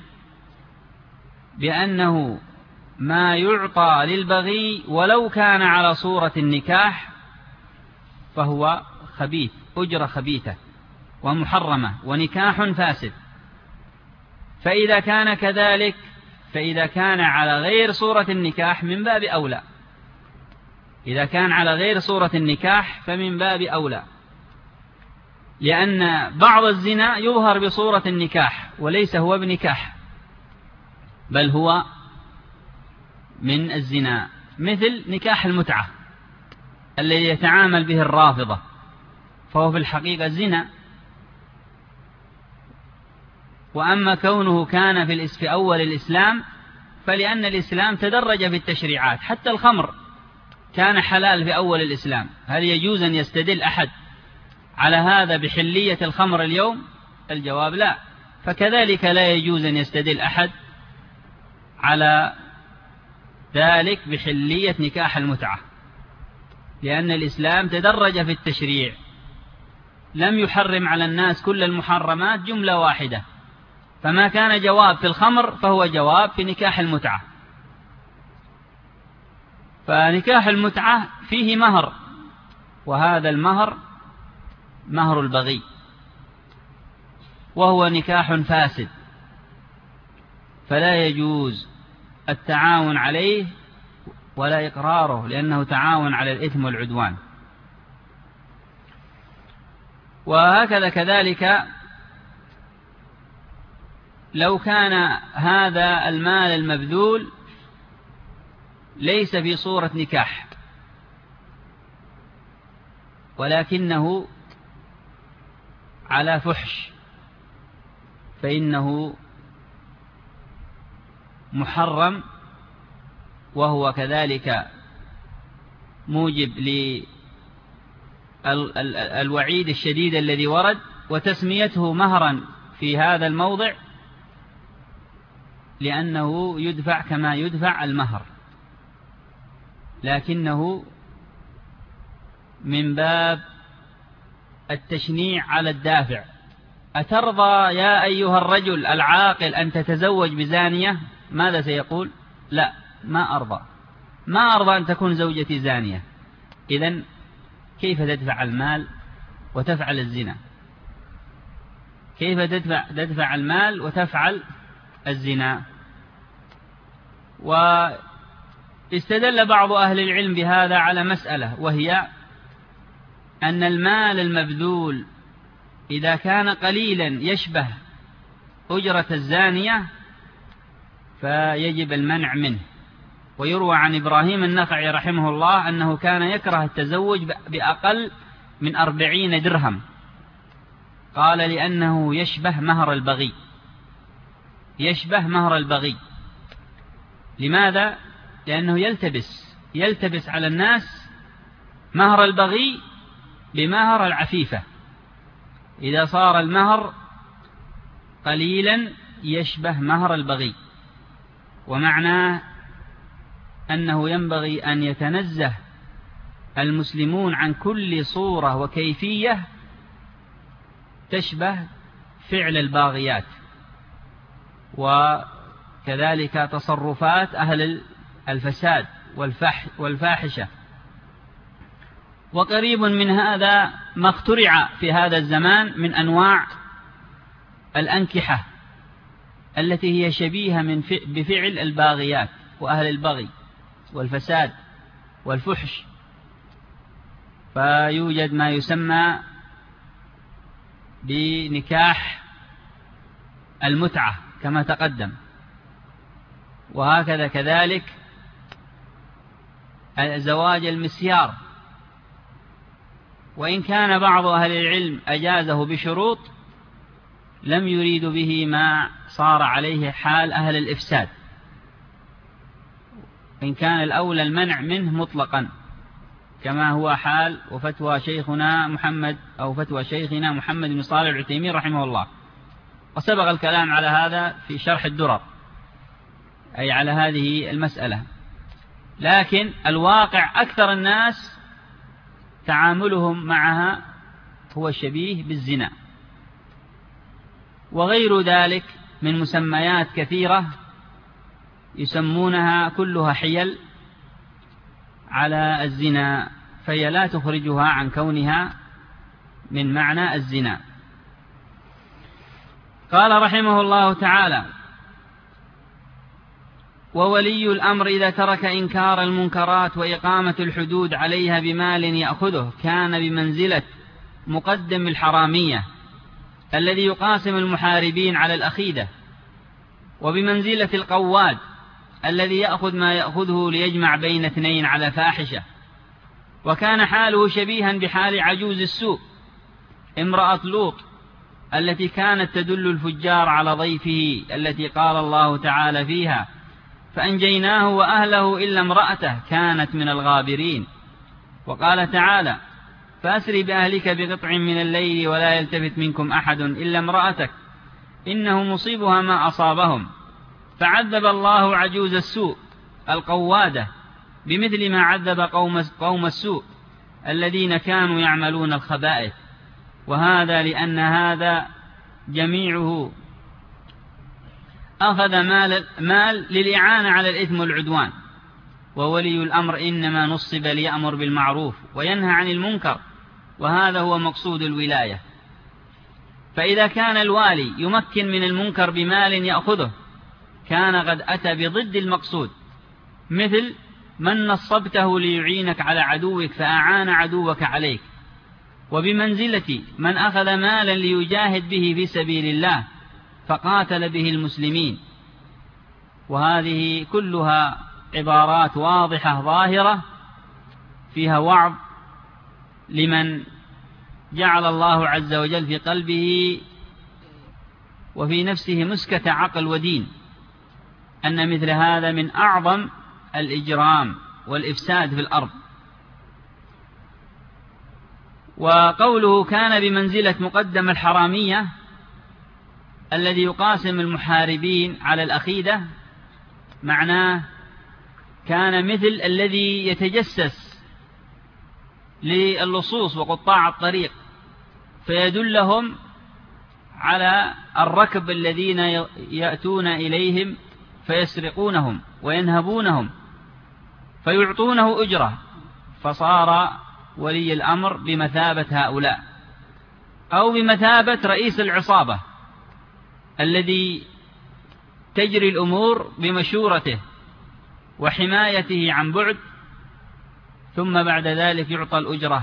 بأنه ما يعطى للبغي ولو كان على صورة النكاح فهو خبيث، أجرة خبيثة ومحرمة ونكاح فاسد. فإذا كان كذلك، فإذا كان على غير صورة النكاح من باب أولى، إذا كان على غير صورة النكاح فمن باب أولى، لأن بعض الزنا يظهر بصورة النكاح وليس هو بنكاح، بل هو من الزنا، مثل نكاح المتعة الذي يتعامل به الرافضة، فهو في الحقيقة زنا. وأما كونه كان في أول الإسلام فلأن الإسلام تدرج في التشريعات، حتى الخمر كان حلال في أول الإسلام. هل يجوز أن يستدل أحد على هذا بحلية الخمر اليوم؟ الجواب لا. فكذلك لا يجوز أن يستدل أحد على ذلك بحلية نكاح المتعة، لأن الإسلام تدرج في التشريع، لم يحرم على الناس كل المحرمات جملة واحدة، فما كان جواب في الخمر فهو جواب في نكاح المتعة. فنكاح المتعة فيه مهر، وهذا المهر مهر البغي، وهو نكاح فاسد، فلا يجوز التعاون عليه ولا إقراره، لأنه تعاون على الإثم والعدوان. وهكذا كذلك لو كان هذا المال المبذول ليس في صورة نكاح، ولكنه على فحش، فإنه محرم، وهو كذلك موجب للوعيد الشديد الذي ورد. وتسميته مهرا في هذا الموضع لأنه يدفع كما يدفع المهر، لكنه من باب التشنيع على الدافع. أترضى يا أيها الرجل العاقل أن تتزوج بزانية؟ ماذا سيقول؟ لا، ما أرضى، ما أرضى أن تكون زوجتي زانية. إذن كيف تدفع المال وتفعل الزنا؟ كيف تدفع المال وتفعل الزنا؟ واستدل بعض أهل العلم بهذا على مسألة، وهي أن المال المبذول إذا كان قليلا يشبه أجرة الزانية فيجب المنع منه. ويروى عن إبراهيم النخعي رحمه الله أنه كان يكره التزوج بأقل من 40 درهم، قال لأنه يشبه مهر البغي، يشبه مهر البغي. لماذا؟ لأنه يلتبس على الناس مهر البغي بمهر العفيفة. إذا صار المهر قليلا يشبه مهر البغي، ومعناه أنه ينبغي أن يتنزه المسلمون عن كل صورة وكيفية تشبه فعل الباغيات، وكذلك تصرفات أهل الفساد والفاحشة. وقريب من هذا ما اخترع في هذا الزمان من أنواع الأنكحة التي هي شبيهة بفعل الباغيات وأهل البغي والفساد والفحش. فيوجد ما يسمى بنكاح المتعة كما تقدم، وهكذا كذلك زواج المسيار، وإن كان بعض أهل العلم أجازه بشروط لم يريد به ما صار عليه حال أهل الإفساد، إن كان الأولى المنع منه مطلقا، كما هو حال وفتوى شيخنا محمد أو فتوى شيخنا محمد بن صالح العثيمين رحمه الله. وسبق الكلام على هذا في شرح الدرر، أي على هذه المسألة. لكن الواقع أكثر الناس تعاملهم معها هو شبيه بالزنا، وغير ذلك من مسميات كثيرة يسمونها كلها حيل على الزنا، فهي لا تخرجها عن كونها من معنى الزنا. قال رحمه الله تعالى: وولي الأمر إذا ترك إنكار المنكرات وإقامة الحدود عليها بمال يأخذه كان بمنزلة مقدم الحرامية الذي يقاسم المحاربين على الأخيدة، وبمنزلة القواد الذي يأخذ ما يأخذه ليجمع بين اثنين على فاحشة. وكان حاله شبيها بحال عجوز السوء امرأة لوط التي كانت تدل الفجار على ضيفه، التي قال الله تعالى فيها: فأنجيناه وأهله إلا امرأته كانت من الغابرين. وقال تعالى: فأسر بأهلك بقطع من الليل ولا يلتفت منكم أحد إلا امرأتك إنه مصيبها ما أصابهم. فعذب الله عجوز السوء القوادة بمثل ما عذب قوم السوء الذين كانوا يعملون الخبائث. وهذا لأن هذا جميعه أخذ مال للإعانة على الإثم والعدوان، وولي الأمر إنما نصب ليأمر بالمعروف وينهى عن المنكر، وهذا هو مقصود الولاية. فإذا كان الوالي يمكن من المنكر بمال يأخذه كان قد أتى بضد المقصود، مثل من نصبته ليعينك على عدوك فأعان عدوك عليك، وبمنزلة من أخذ مالا ليجاهد به في سبيل الله فقاتل به المسلمين. وهذه كلها عبارات واضحة ظاهرة فيها وعظ لمن جعل الله عز وجل في قلبه وفي نفسه مسكة عقل ودين، أن مثل هذا من أعظم الإجرام والإفساد في الأرض. وقوله كان بمنزلة مقدم الحرامية الذي يقاسم المحاربين على الأخيدة، معناه كان مثل الذي يتجسس للصوص وقطاع الطريق فيدلهم على الركب الذين يأتون إليهم فيسرقونهم وينهبونهم فيعطونه أجرة، فصار ولي الأمر بمثابة هؤلاء، أو بمثابة رئيس العصابة الذي تجري الأمور بمشورته وحمايته عن بعد، ثم بعد ذلك يعطى الأجرة.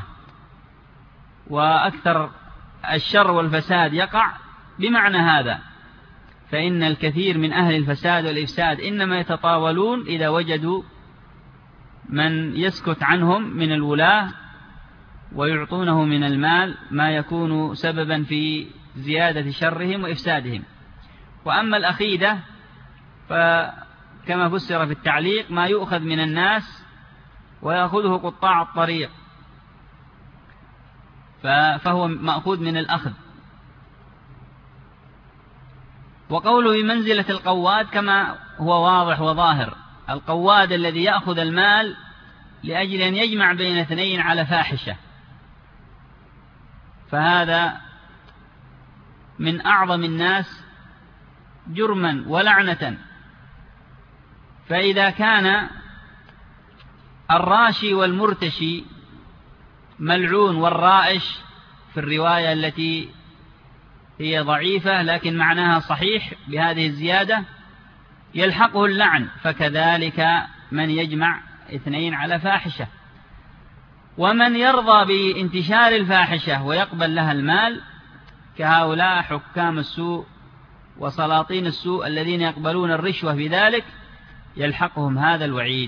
وأكثر الشر والفساد يقع بمعنى هذا، فإن الكثير من أهل الفساد والإفساد إنما يتطاولون إذا وجدوا من يسكت عنهم من الولاة ويعطونه من المال ما يكون سببا في زيادة شرهم وإفسادهم. وأما الأخيدة فكما فسر في التعليق ما يؤخذ من الناس ويأخذه قطاع الطريق، فهو مأخوذ من الأخذ. وقوله بمنزلة القواد كما هو واضح وظاهر، القواد الذي يأخذ المال لأجل أن يجمع بين اثنين على فاحشة، فهذا من أعظم الناس جرما ولعنة. فإذا كان الراشي والمرتشي ملعون والرائش في الرواية التي هي ضعيفة لكن معناها صحيح بهذه الزيادة يلحقه اللعن، فكذلك من يجمع اثنين على فاحشة. ومن يرضى بانتشار الفاحشة ويقبل لها المال كهؤلاء حكام السوء وسلاطين السوء الذين يقبلون الرشوة في ذلك يلحقهم هذا الوعيد.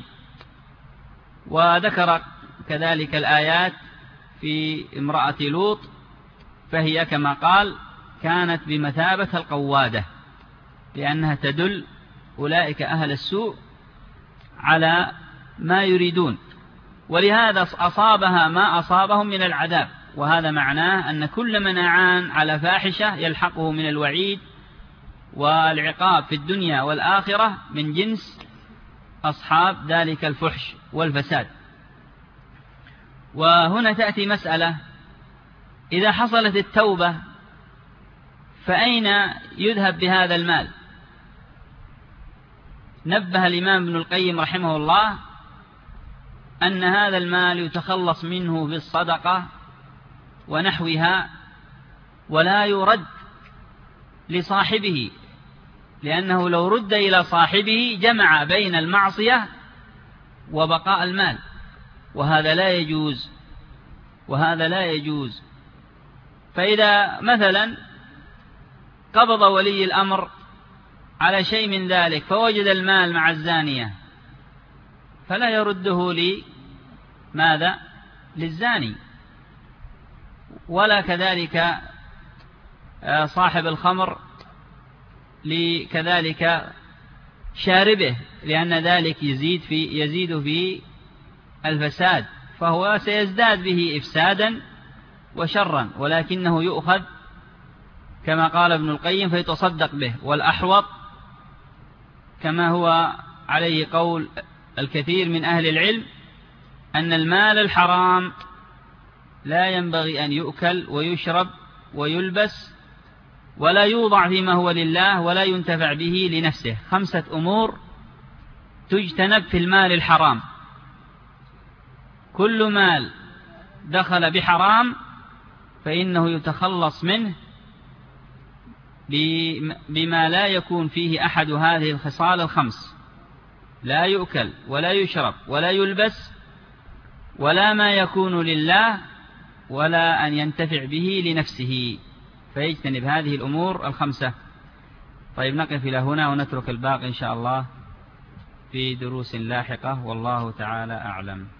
وذكر كذلك الآيات في امرأة لوط، فهي كما قال كانت بمثابة القوادة، لأنها تدل أولئك أهل السوء على ما يريدون، ولهذا أصابها ما أصابهم من العذاب. وهذا معناه أن كل من أعان على فاحشة يلحقه من الوعيد والعقاب في الدنيا والآخرة من جنس أصحاب ذلك الفحش والفساد. وهنا تأتي مسألة، إذا حصلت التوبة فأين يذهب بهذا المال؟ نبه الإمام ابن القيم رحمه الله أن هذا المال يتخلص منه بالصدقة ونحوها ولا يرد لصاحبه، لأنه لو رد إلى صاحبه جمع بين المعصية وبقاء المال، وهذا لا يجوز. فإذا مثلا قبض ولي الأمر على شيء من ذلك فوجد المال مع الزانية فلا يرده لماذا؟ للزاني، ولا كذلك صاحب الخمر لكذلك شاربه، لأن ذلك يزيد في الفساد، فهو سيزداد به إفسادا وشرا، ولكنه يؤخذ كما قال ابن القيم فيتصدق به. والأحوط كما هو عليه قول الكثير من أهل العلم أن المال الحرام لا ينبغي أن يؤكل ويشرب ويلبس ولا يوضع فيما هو لله ولا ينتفع به لنفسه. 5 أمور تجتنب في المال الحرام. كل مال دخل بحرام فإنه يتخلص منه بما لا يكون فيه أحد هذه الخصال ال5: لا يؤكل ولا يشرب ولا يلبس ولا ما يكون لله ولا أن ينتفع به لنفسه، فيجتنب هذه الأمور ال5. طيب نقف إلى هنا ونترك الباقي إن شاء الله في دروس لاحقة، والله تعالى أعلم.